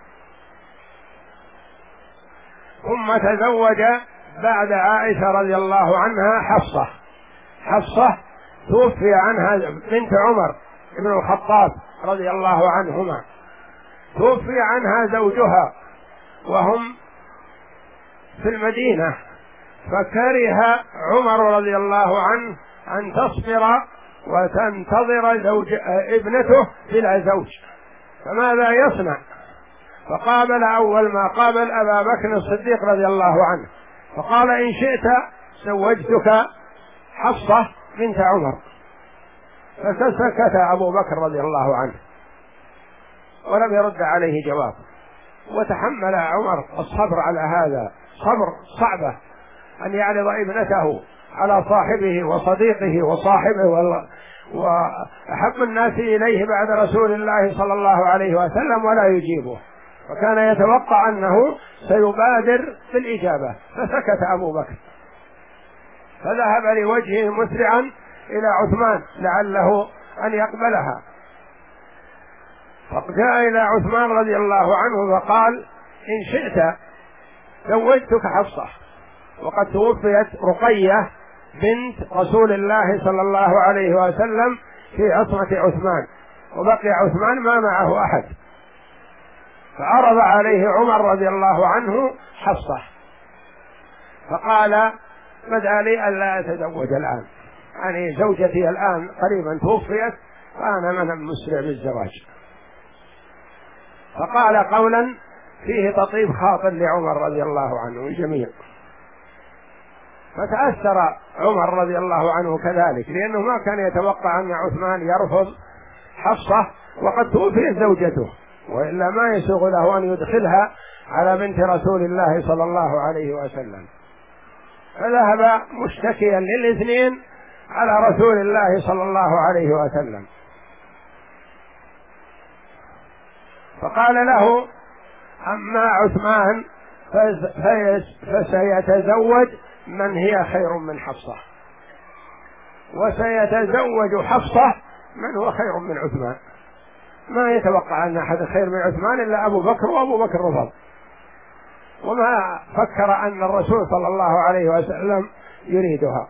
ثم تزوج بعد عائشة رضي الله عنها حفصة. حفصة توفي عنها بنت عمر بن الخطاب رضي الله عنهما، توفي عنها زوجها وهم في المدينة، فكره عمر رضي الله عنه أن تصبر وتنتظر زوج ابنته بلا زوج، فماذا يصنع؟ فقابل أول ما قابل أبا بكر الصديق رضي الله عنه، فقال إن شئت زوجتك حفصة بنت عمر، فسكت أبو بكر رضي الله عنه ولم يرد عليه جواب. وتحمل عمر الصبر على هذا، صبر صعبة أن يعرض ابنته على صاحبه وصديقه وصاحبه وأحب الناس إليه بعد رسول الله صلى الله عليه وسلم ولا يجيبه، وكان يتوقع أنه سيبادر بالإجابة، فسكت أبو بكر، فذهب لوجهه مسرعا إلى عثمان لعله أن يقبلها، فجاء إلى عثمان رضي الله عنه فقال إن شئت زوجتك حفصة، وقد توفيت رقية بنت رسول الله صلى الله عليه وسلم في عصمة عثمان، وبقي عثمان ما معه أحد، فعرض عليه عمر رضي الله عنه حفصة، فقال بدأ لي ألا أتزوج الآن، يعني زوجتي الآن قريبا توفيت وأنا من المسرع بالزواج. فقال قولا فيه تطيب خاطر لعمر رضي الله عنه الجميع، فتأثر عمر رضي الله عنه كذلك، لأنه ما كان يتوقع أن عثمان يرفض حفصة وقد توفيت زوجته، وإلا ما يسوغ له أن يدخلها على بنت رسول الله صلى الله عليه وسلم. فذهب مشتكيا للاثنين على رسول الله صلى الله عليه وسلم، فقال له أما عثمان فسيتزوج من هي خير من حفصة، وسيتزوج حفصة من هو خير من عثمان. ما يتوقع أن أحد خير من عثمان إلا أبو بكر، وأبو بكر رفض، وما فكر أن الرسول صلى الله عليه وسلم يريدها.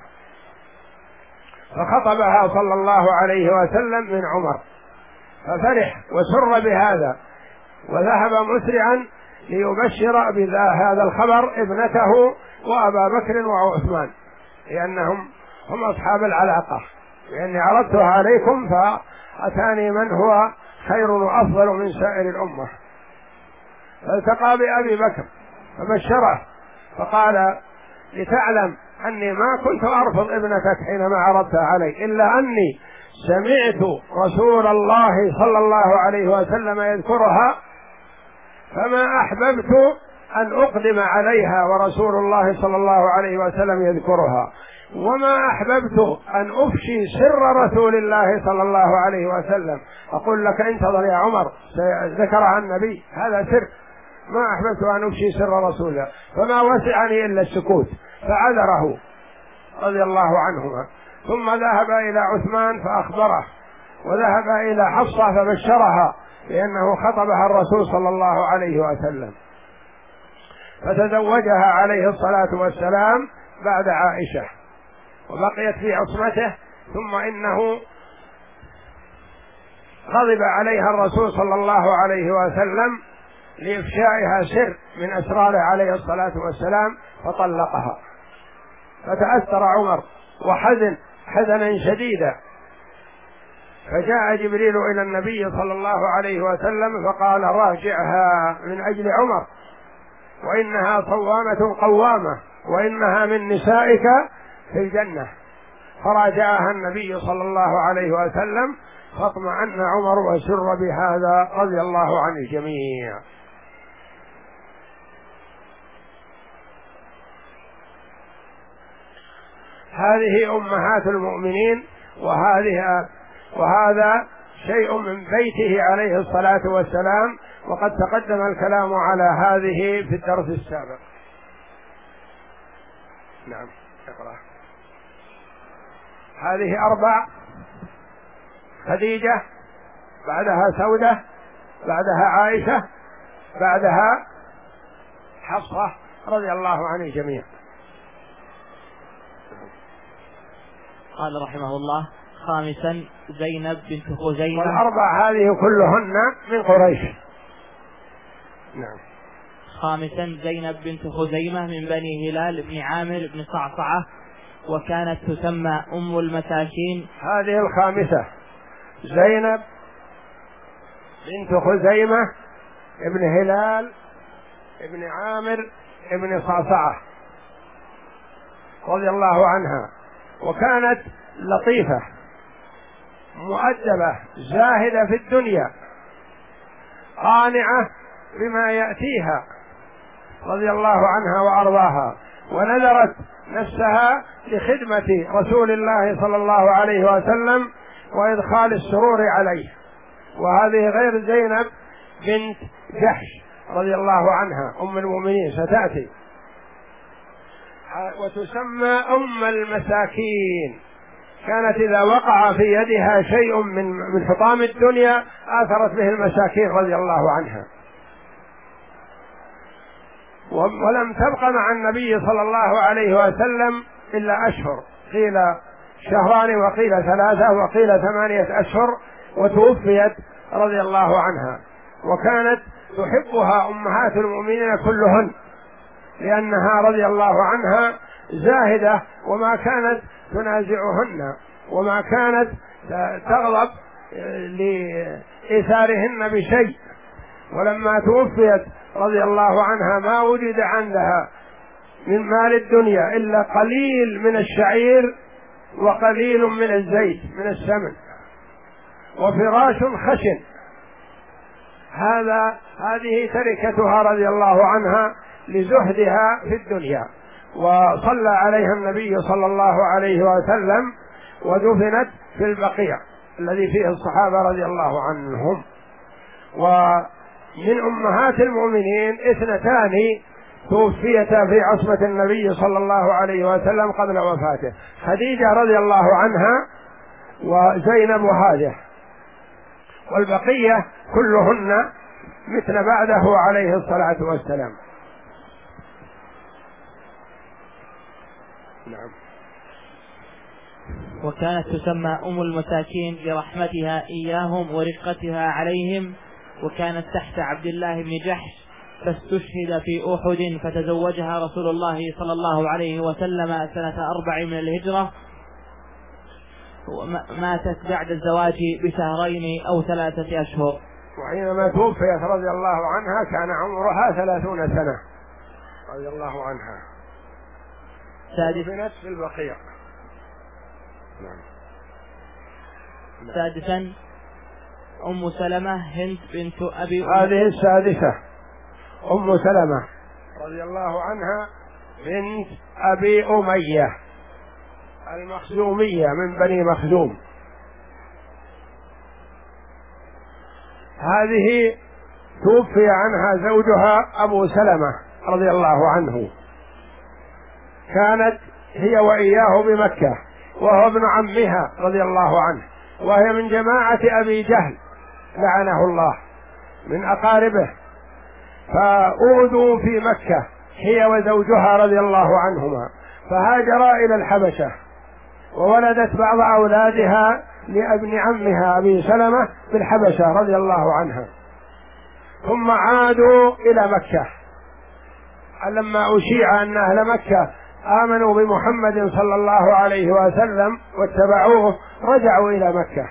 فخطبها صلى الله عليه وسلم من عمر، ففرح وسر بهذا، وذهب مسرعا ليبشر بهذا الخبر ابنته وأبا بكر وعثمان، لأنهم هم أصحاب العلاقة، لأني عرضتها عليكم فأتاني من هو خير وأفضل من سائر الأمة. فالتقى بأبي بكر فبشره فقال: لتعلم أني ما كنت أرفض ابنتك حينما عرضتها علي، إلا أني سمعت رسول الله صلى الله عليه وسلم يذكرها، فما أحببت أن أقدم عليها ورسول الله صلى الله عليه وسلم يذكرها، وما أحببت أن أفشي سر رسول الله صلى الله عليه وسلم، أقول لك انتظر يا عمر ذكرها النبي، هذا سر، ما أحببت أن أفشي سر رسول الله، فما وسعني إلا السكوت، فعذره رضي الله عنهما. ثم ذهب إلى عثمان فأخبره، وذهب إلى حفصة فبشرها لأنه خطبها الرسول صلى الله عليه وسلم، فتزوجها عليه الصلاة والسلام بعد عائشة، وبقيت في عصمته. ثم إنه غضب عليها الرسول صلى الله عليه وسلم لإفشائها سر من أسراره عليه الصلاة والسلام، فطلقها. فتأثر عمر وحزن حزنا شديدا، فجاء جبريل إلى النبي صلى الله عليه وسلم فقال: راجعها من أجل عمر، وإنها صوامة قوامة، وإنها من نسائك في الجنة. فراجعها النبي صلى الله عليه وسلم، فاطمأن عمر وسر بهذا رضي الله عن الجميع. هذه أمهات المؤمنين، وهذه وهذا شيء من بيته عليه الصلاة والسلام، وقد تقدم الكلام على هذه في الدرس السابق. نعم اقرأ. هذه أربع: خديجة، بعدها سودة، بعدها عائشة، بعدها حفصة رضي الله عن الجميع. قال رحمه الله: خامسا زينب بنت خزيمة. والأربع هذه كلهن من قريش. نعم. خامسا زينب بنت خزيمة من بني هلال بن عامر بن صعصعة، وكانت تسمى أم المساكين. هذه الخامسة زينب بنت خزيمة ابن هلال ابن عامر ابن صعصعة رضي الله عنها، وكانت لطيفة مؤدبة زاهدة في الدنيا قانعة بما يأتيها رضي الله عنها وأرضاها، ونذرت نفسها لخدمة رسول الله صلى الله عليه وسلم وإدخال السرور عليه. وهذه غير زينب بنت جحش رضي الله عنها أم المؤمنين ستأتي، وتسمى أم المساكين. كانت إذا وقع في يدها شيء من من حطام الدنيا آثرت به المساكين رضي الله عنها. ولم تبق مع النبي صلى الله عليه وسلم إلا أشهر، قيل شهران وقيل ثلاثة وقيل ثمانية أشهر، وتوفيت رضي الله عنها. وكانت تحبها أمهات المؤمنين كلهن، لأنها رضي الله عنها زاهدة، وما كانت تنازعهن، وما كانت تغضب لإيثارهن بشيء. ولما توفيت رضي الله عنها ما وجد عندها من مال الدنيا إلا قليل من الشعير وقليل من الزيت من السمن وفراش خشن. هذا هذه تركتها رضي الله عنها لزهدها في الدنيا. وصلى عليها النبي صلى الله عليه وسلم ودفنت في البقيع الذي فيه الصحابة رضي الله عنهم. ومن أمهات المؤمنين اثنتان توفيتا في عصمة النبي صلى الله عليه وسلم قبل وفاته، خديجة رضي الله عنها وزينب هذه، والبقية كلهن مثل بعده عليه الصلاة والسلام. نعم. وكانت تسمى أم المساكين لرحمتها إياهم ورفقتها عليهم، وكانت تحت عبد الله بن جحش، فاستشهد في أحد فتزوجها رسول الله صلى الله عليه وسلم سنة أربع من الهجرة، وماتت بعد الزواج بشهرين أو ثلاثة أشهر. وحينما توفيت رضي الله عنها كان عمرها ثلاثون سنة رضي الله عنها. سادسا في البقيع. نعم. سادسا أم سلمة هند بنت أبي أمية. هذه السادسة أم سلمة رضي الله عنها بنت أبي أمية المخزومية من بني مخزوم. هذه توفي عنها زوجها أبو سلمة رضي الله عنه، كانت هي وإياه بمكة، وهو ابن عمها رضي الله عنه، وهي من جماعة أبي جهل لعنه الله، من أقاربه، فأوذوا في مكة هي وزوجها رضي الله عنهما، فهاجرا إلى الحبشة، وولدت بعض أولادها لابن عمها أبي سلمة بالحبشة رضي الله عنها، ثم عادوا إلى مكة لما أشيع أن أهل مكة آمنوا بمحمد صلى الله عليه وسلم واتبعوه، رجعوا إلى مكة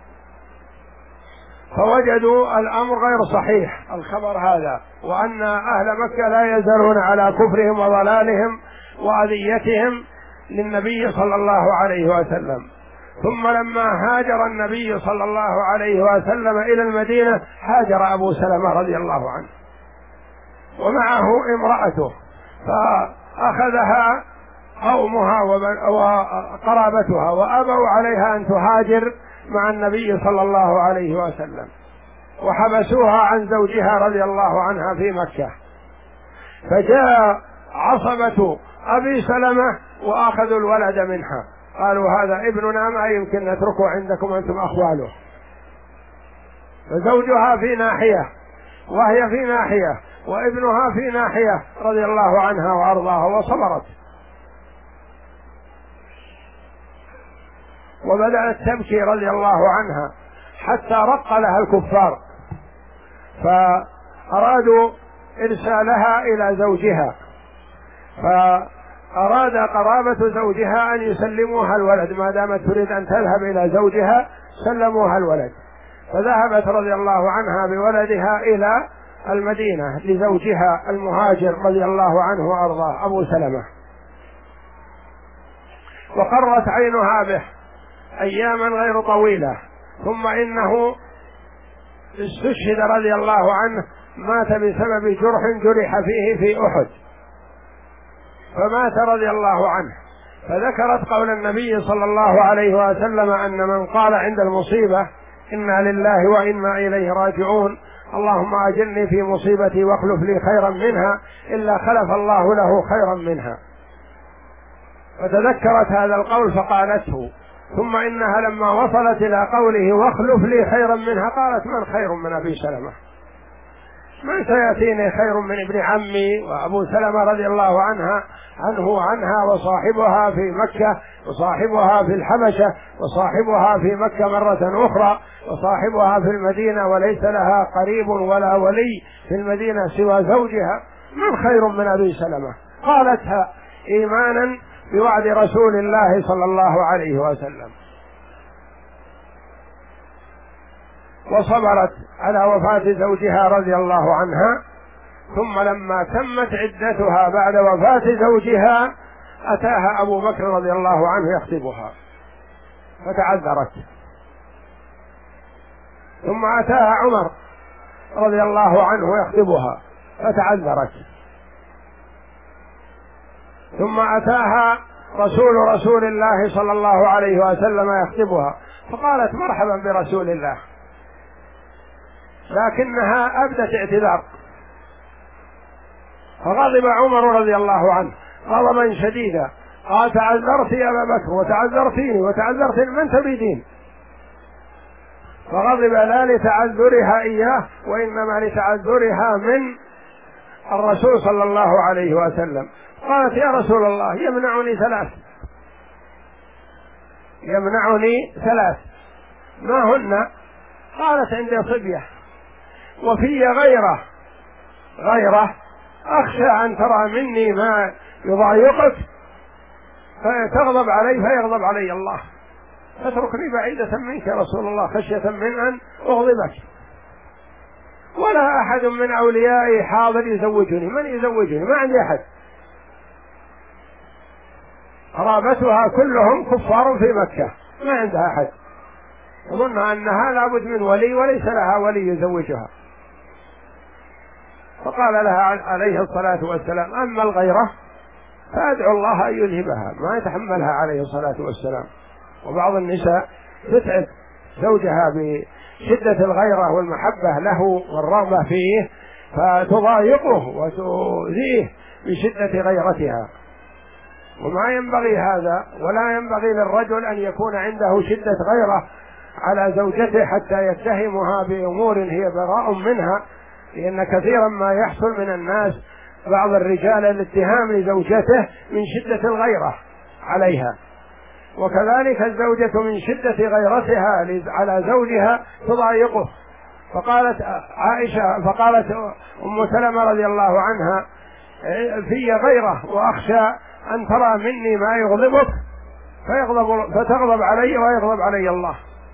فوجدوا الأمر غير صحيح الخبر هذا، وأن أهل مكة لا يزالون على كفرهم وضلالهم وأذيتهم للنبي صلى الله عليه وسلم. ثم لما هاجر النبي صلى الله عليه وسلم إلى المدينة هاجر أبو سلمة رضي الله عنه ومعه امرأته، فأخذها قومها وقرابتها وأبوا عليها أن تهاجر مع النبي صلى الله عليه وسلم، وحبسوها عن زوجها رضي الله عنها في مكة. فجاء عصبة أبي سلمة وأخذوا الولد منها، قالوا هذا ابننا ما يمكن نتركه عندكم أنتم أخواله. فزوجها في ناحية وهي في ناحية وابنها في ناحية رضي الله عنها وأرضاها، وصبرت وبدأت تبكي رضي الله عنها حتى رق لها الكفار، فأرادوا إرسالها إلى زوجها، فأراد قرابة زوجها أن يسلموها الولد، ما دامت تريد أن تذهب إلى زوجها سلموها الولد، فذهبت رضي الله عنها بولدها إلى المدينة لزوجها المهاجر رضي الله عنه وأرضاه أبو سلمة، وقرت عينها به أياما غير طويلة، ثم إنه استشهد رضي الله عنه، مات بسبب جرح جرح فيه في أحد، فمات رضي الله عنه. فذكرت قول النبي صلى الله عليه وسلم أن من قال عند المصيبة إنا لله وإنا إليه راجعون، اللهم أجرني في مصيبتي واخلف لي خيرا منها، إلا خلف الله له خيرا منها. فتذكرت هذا القول فقالته، ثم إنها لما وصلت إلى قوله واخلف لي خيرا منها قالت من خير من أبي سلمة؟ من سيأتيني خير من ابن عمي؟ وأبو سلمة رضي الله عنها عنه عنها وصاحبها في مكة وصاحبها في الحبشة وصاحبها في مكة مرة أخرى وصاحبها في المدينة، وليس لها قريب ولا ولي في المدينة سوى زوجها، من خير من أبي سلمة؟ قالتها إيمانا بوعد رسول الله صلى الله عليه وسلم، وصبرت على وفاة زوجها رضي الله عنها. ثم لما تمت عدتها بعد وفاة زوجها أتاها أبو بكر رضي الله عنه يخطبها فتعذرت، ثم أتاها عمر رضي الله عنه يخطبها فتعذرت، ثم أتاها رسول رسول الله صلى الله عليه وسلم يخطبها فقالت مرحبا برسول الله، لكنها أبدت اعتذار فغضب عمر رضي الله عنه غضبا شديدا، قال تعذرت يا أبا بكر وتعذرتيني وتعذرت من تريدين؟ فغضب لا لتعذرها إياه وإنما لتعذرها من الرسول صلى الله عليه وسلم. قالت يا رسول الله يمنعني ثلاث يمنعني ثلاث ما هن؟ قالت عندي صبية وفي غيره غيره أخشى أن ترى مني ما يضايقك فتغضب علي فيغضب علي الله، اتركني بعيدة منك يا رسول الله خشية من أن أغضبك، ولا أحد من أوليائي حاضر يزوجني، من يزوجني؟ ما عندي أحد، قرابتها كلهم كفار في مكة ما عندها أحد، أظن أنها لابد من ولي وليس لها ولي يزوجها. فقال لها عليه الصلاة والسلام أما الغيرة فأدعو الله أن يذهبها، ما يتحملها عليه الصلاة والسلام. وبعض النساء تتعب زوجها بشدة الغيرة والمحبة له والرغبة فيه فتضايقه وتؤذيه بشدة غيرتها، وما ينبغي هذا، ولا ينبغي للرجل أن يكون عنده شدة غيرة على زوجته حتى يتهمها بأمور هي براء منها، لأن كثيرا ما يحصل من الناس بعض الرجال الاتهام لزوجته من شدة الغيرة عليها، وكذلك الزوجة من شدة غيرتها على زوجها تضايقه. فقالت عائشة فقالت أم سلمة رضي الله عنها في غيرة وأخشى أن ترى مني ما يغضبك فيغضب فتغضب علي ويغضب علي الله.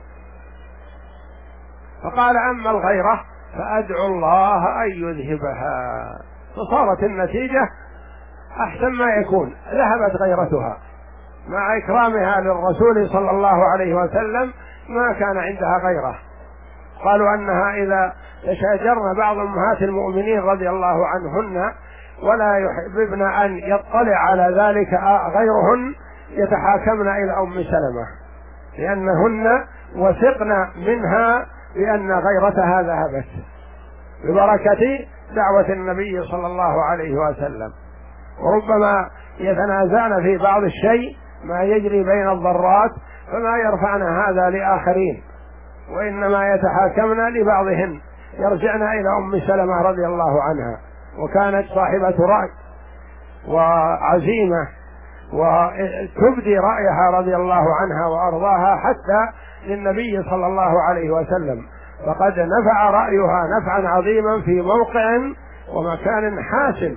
فقال أما الغيرة فأدعو الله أن يذهبها، فصارت النتيجة أحسن ما يكون، ذهبت غيرتها مع إكرامها للرسول صلى الله عليه وسلم، ما كان عندها غيره. قالوا أنها إذا تشاجرن بعض أمهات المؤمنين رضي الله عنهن ولا يحببن أن يطلع على ذلك غيرهن يتحاكمن إلى أم سلمة، لأنهن وثقن منها بأن غيرتها ذهبت ببركة دعوة النبي صلى الله عليه وسلم. وربما يتنازعن في بعض الشيء ما يجري بين الضرات فما يرفعن هذا لآخرين، وإنما يتحاكمن لبعضهن، يرجعن إلى أم سلمة رضي الله عنها، وكانت صاحبة رأي وعزيمة وتبدي رأيها رضي الله عنها وأرضاها حتى للنبي صلى الله عليه وسلم، فقد نفع رأيها نفعا عظيما في موقع ومكان حاسم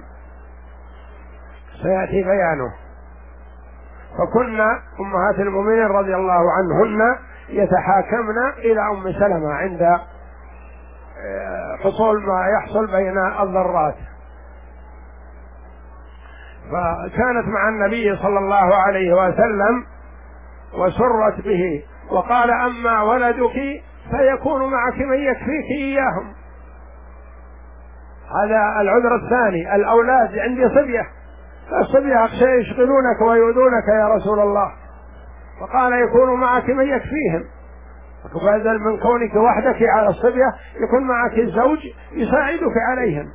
سيأتي بيانه. فكنا أمهات المؤمنين رضي الله عنهن يتحاكمن إلى أم سلمة عند حصول ما يحصل بين الضرات. فكانت مع النبي صلى الله عليه وسلم وسرت به، وقال أما ولدك فيكون معك من يكفيك إياهم. هذا العذر الثاني، الأولاد عندي صبية، الصبية أخشى يشغلونك ويؤذونك يا رسول الله، فقال يكون معك من يكفيهم، بدل من كونك وحدك على الصبية يكون معك الزوج يساعدك عليهم.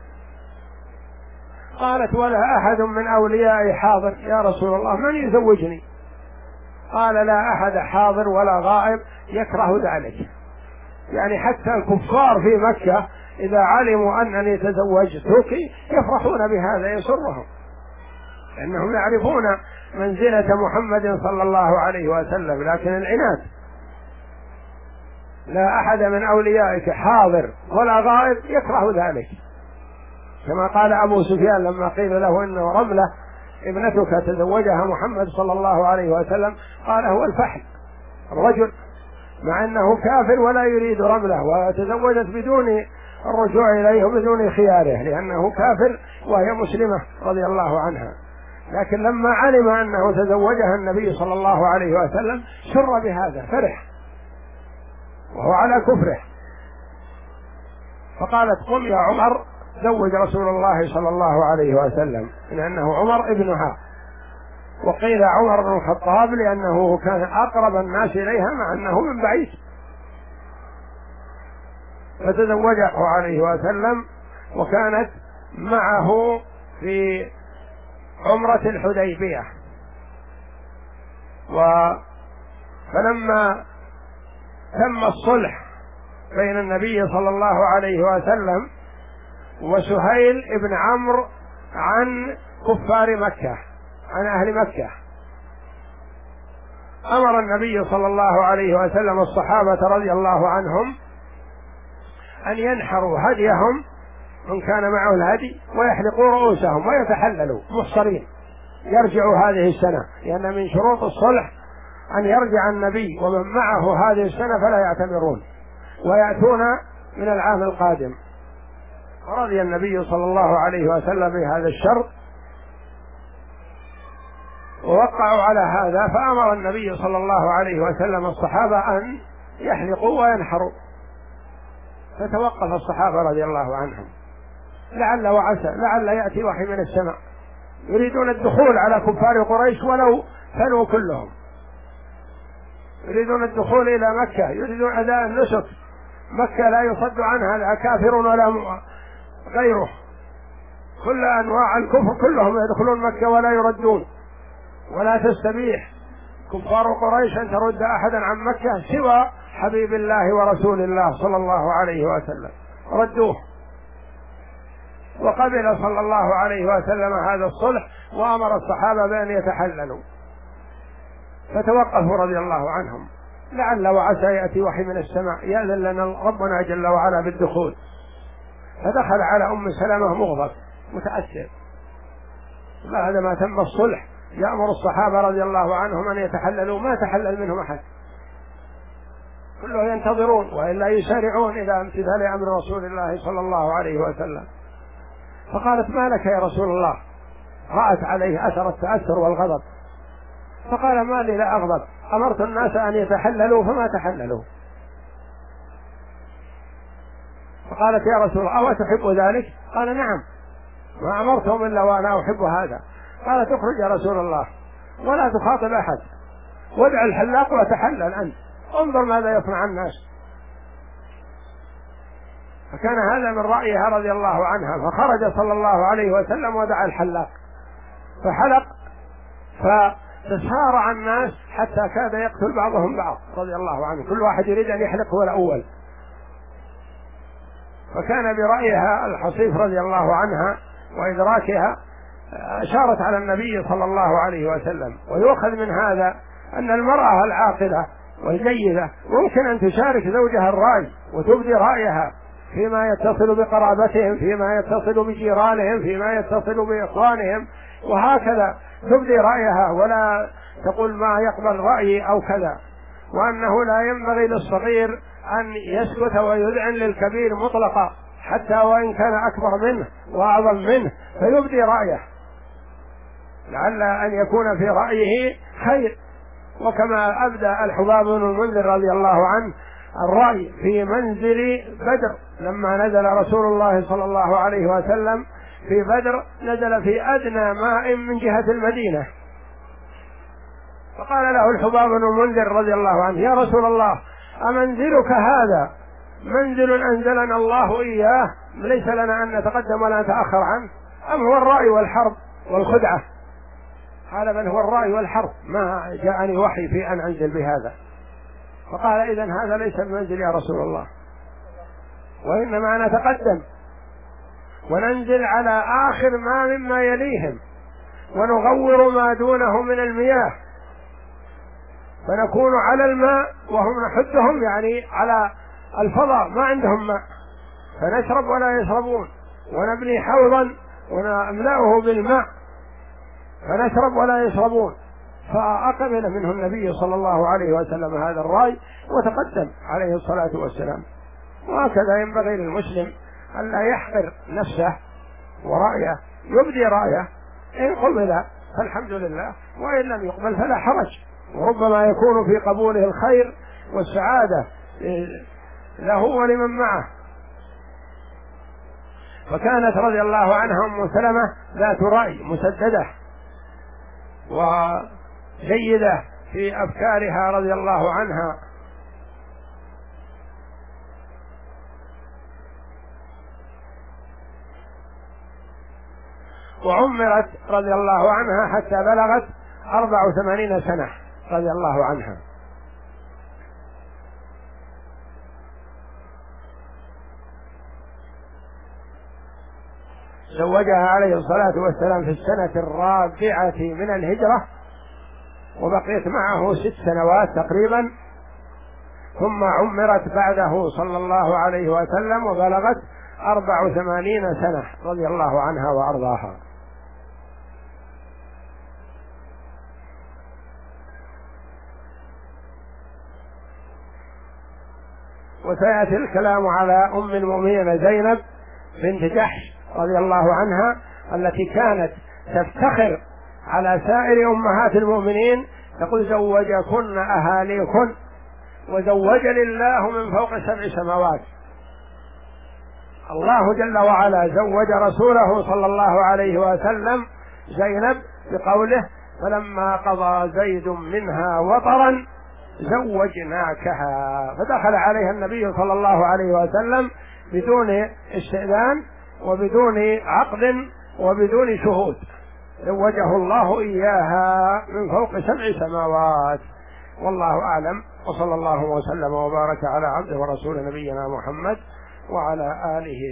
قالت ولا أحد من أوليائي حاضر يا رسول الله، من يزوجني؟ قال لا أحد حاضر ولا غائب يكره ذلك، يعني حتى الكفار في مكة إذا علموا أنني تزوجتك يفرحون بهذا، يسرهم، لأنهم يعرفون منزلة محمد صلى الله عليه وسلم. لكن العناد، لا أحد من أوليائك حاضر ولا غائب يكره ذلك، كما قال أبو سفيان لما قيل له إنه رملة ابنتك تزوجها محمد صلى الله عليه وسلم، قال هو الفحل الرجل، مع أنه كافر ولا يريد رملة، وتزوجت بدون الرجوع إليه وبدون خياره لأنه كافر وهي مسلمة رضي الله عنها. لكن لما علم أنه تزوجها النبي صلى الله عليه وسلم سر بهذا، فرح وهو على كفره. فقالت قم يا عمر زوج رسول الله صلى الله عليه وسلم، لأنه عمر ابنها، وقيل عمر بن الخطاب لأنه كان أقرب الناس إليها مع أنه من بعيد. فتزوجه عليه وسلم، وكانت معه في عمرة الحديبية. فلما تم الصلح بين النبي صلى الله عليه وسلم وسهيل بن عمرو عن كفار مكة، عن أهل مكة، أمر النبي صلى الله عليه وسلم الصحابة رضي الله عنهم أن ينحروا هديهم من كان معه الهدي ويحلقوا رؤوسهم ويتحللوا محصرين، يرجعوا هذه السنة، لأن من شروط الصلح أن يرجع النبي ومن معه هذه السنة فلا يعتمرون ويأتون من العام القادم. رضي النبي صلى الله عليه وسلم بهذا الشرط ووقعوا على هذا، فأمر النبي صلى الله عليه وسلم الصحابة أن يحلقوا وينحروا، فتوقف الصحابة رضي الله عنهم لعل وعسى، لعل يأتي وحي من السماء، يريدون الدخول على كفار قريش ولو فنوا كلهم، يريدون الدخول إلى مكة، يريدون أداء النسك، مكة لا يصد عنها لا كافر ولا غيره، كل أنواع الكفر كلهم يدخلون مكة ولا يردون، ولا تستبيح كفار قريش أن ترد أحدا عن مكة سوى حبيب الله ورسول الله صلى الله عليه وسلم، ردوه. وقبل صلى الله عليه وسلم هذا الصلح وأمر الصحابة بأن يتحللوا، فتوقفوا رضي الله عنهم لعل وعسى يأتي وحي من السماء يأذن لنا ربنا جل وعلا بالدخول. فدخل على أم سلمة مغضب متأثر، بعد ما تم الصلح يأمر الصحابة رضي الله عنهم أن يتحللوا، ما تحلل منهم أحد، كلهم ينتظرون وإلا يسارعون إلى امتثال أمر رسول الله صلى الله عليه وسلم. فقالت: ما لك يا رسول الله؟ رأت عليه أثر التأثر والغضب، فقال: ما لي لا أغضب، أمرت الناس أن يتحللوا فما تحللوا. فقالت: يا رسول الله أو تحب ذلك؟ قال: نعم، ما أمرتهم إلا وأنا أحب هذا. قالت: اخرج يا رسول الله ولا تخاطب أحد، وادع الحلاق وتحلل أنت، انظر ماذا يصنع الناس. فكان هذا من رأيها رضي الله عنها، فخرج صلى الله عليه وسلم ودعا الحلاق فحلق، فتسارع الناس حتى كاد يقتل بعضهم بعض رضي الله عنه، كل واحد يريد أن يحلق هو الأول. فكان برأيها الحصيف رضي الله عنها وإدراكها أشارت على النبي صلى الله عليه وسلم. ويؤخذ من هذا أن المرأة العاقلة والجيدة ممكن أن تشارك زوجها الرأي وتبدي رأيها فيما يتصل بقرابتهم، فيما يتصل بجيرانهم، فيما يتصل بإخوانهم، وهكذا تبدي رأيها ولا تقول ما يقبل رأيي أو كذا. وأنه لا ينبغي للصغير أن يسكت ويذعن للكبير مطلقا حتى وإن كان أكبر منه وأعظم منه، فيبدي رأيه لعل أن يكون في رأيه خير. وكما أبدى الحباب بن المنذر رضي الله عنه الرأي في منزل بدر لما نزل رسول الله صلى الله عليه وسلم في بدر، نزل في أدنى ماء من جهة المدينة، فقال له الحباب بن المنذر رضي الله عنه: يا رسول الله أمنزلك هذا منزل أنزلنا الله إياه ليس لنا أن نتقدم ولا نتأخر عنه، أم هو الرأي والحرب والخدعة؟ قال: بل هو الرأي والحرب، ما جاءني وحي في أن أنزل بهذا. فقال: إذن هذا ليس المنزل يا رسول الله، وإنما نتقدم وننزل على آخر ما مما يليهم ونغور ما دونه من المياه، فنكون على الماء وهم نحدهم يعني على الفضاء ما عندهم ماء، فنشرب ولا يشربون، ونبني حوضا ونملأه بالماء فنشرب ولا يشربون. فأقبل منه النبي صلى الله عليه وسلم هذا الرأي وتقدم عليه الصلاة والسلام. وهكذا ينبغي للمسلم أن لا يحقر نفسه ورأيه، يبدي رأيه، إن قبل فالحمد لله، وإن لم يقبل فلا حرج، وربما يكون في قبوله الخير والسعادة له ولمن معه. فكانت رضي الله عنها أم سلمة ذات رأي مسددة وجيدة في أفكارها رضي الله عنها. وعمرت رضي الله عنها حتى بلغت أربع وثمانين سنة رضي الله عنها. زوجها عليه الصلاة والسلام في السنة الرابعة من الهجرة، وبقيت معه ست سنوات تقريبا، ثم عمرت بعده صلى الله عليه وسلم وبلغت أربع وثمانين سنة رضي الله عنها وأرضاها. وسيأتي الكلام على أم المؤمنين زينب بنت جحش رضي الله عنها، التي كانت تفتخر على سائر أمهات المؤمنين، تقول زوجكن أهاليكن وزوجني الله من فوق سبع سماوات. الله جل وعلا زوج رسوله صلى الله عليه وسلم زينب بقوله فلما قضى زيد منها وطرا زوجناكها، فدخل عليها النبي صلى الله عليه وسلم بدون استئذان وبدون عقد وبدون شهود، زوجه الله إياها من فوق سبع سماوات. والله أعلم، وصلى الله وسلم وبارك على عبده ورسول نبينا محمد وعلى آله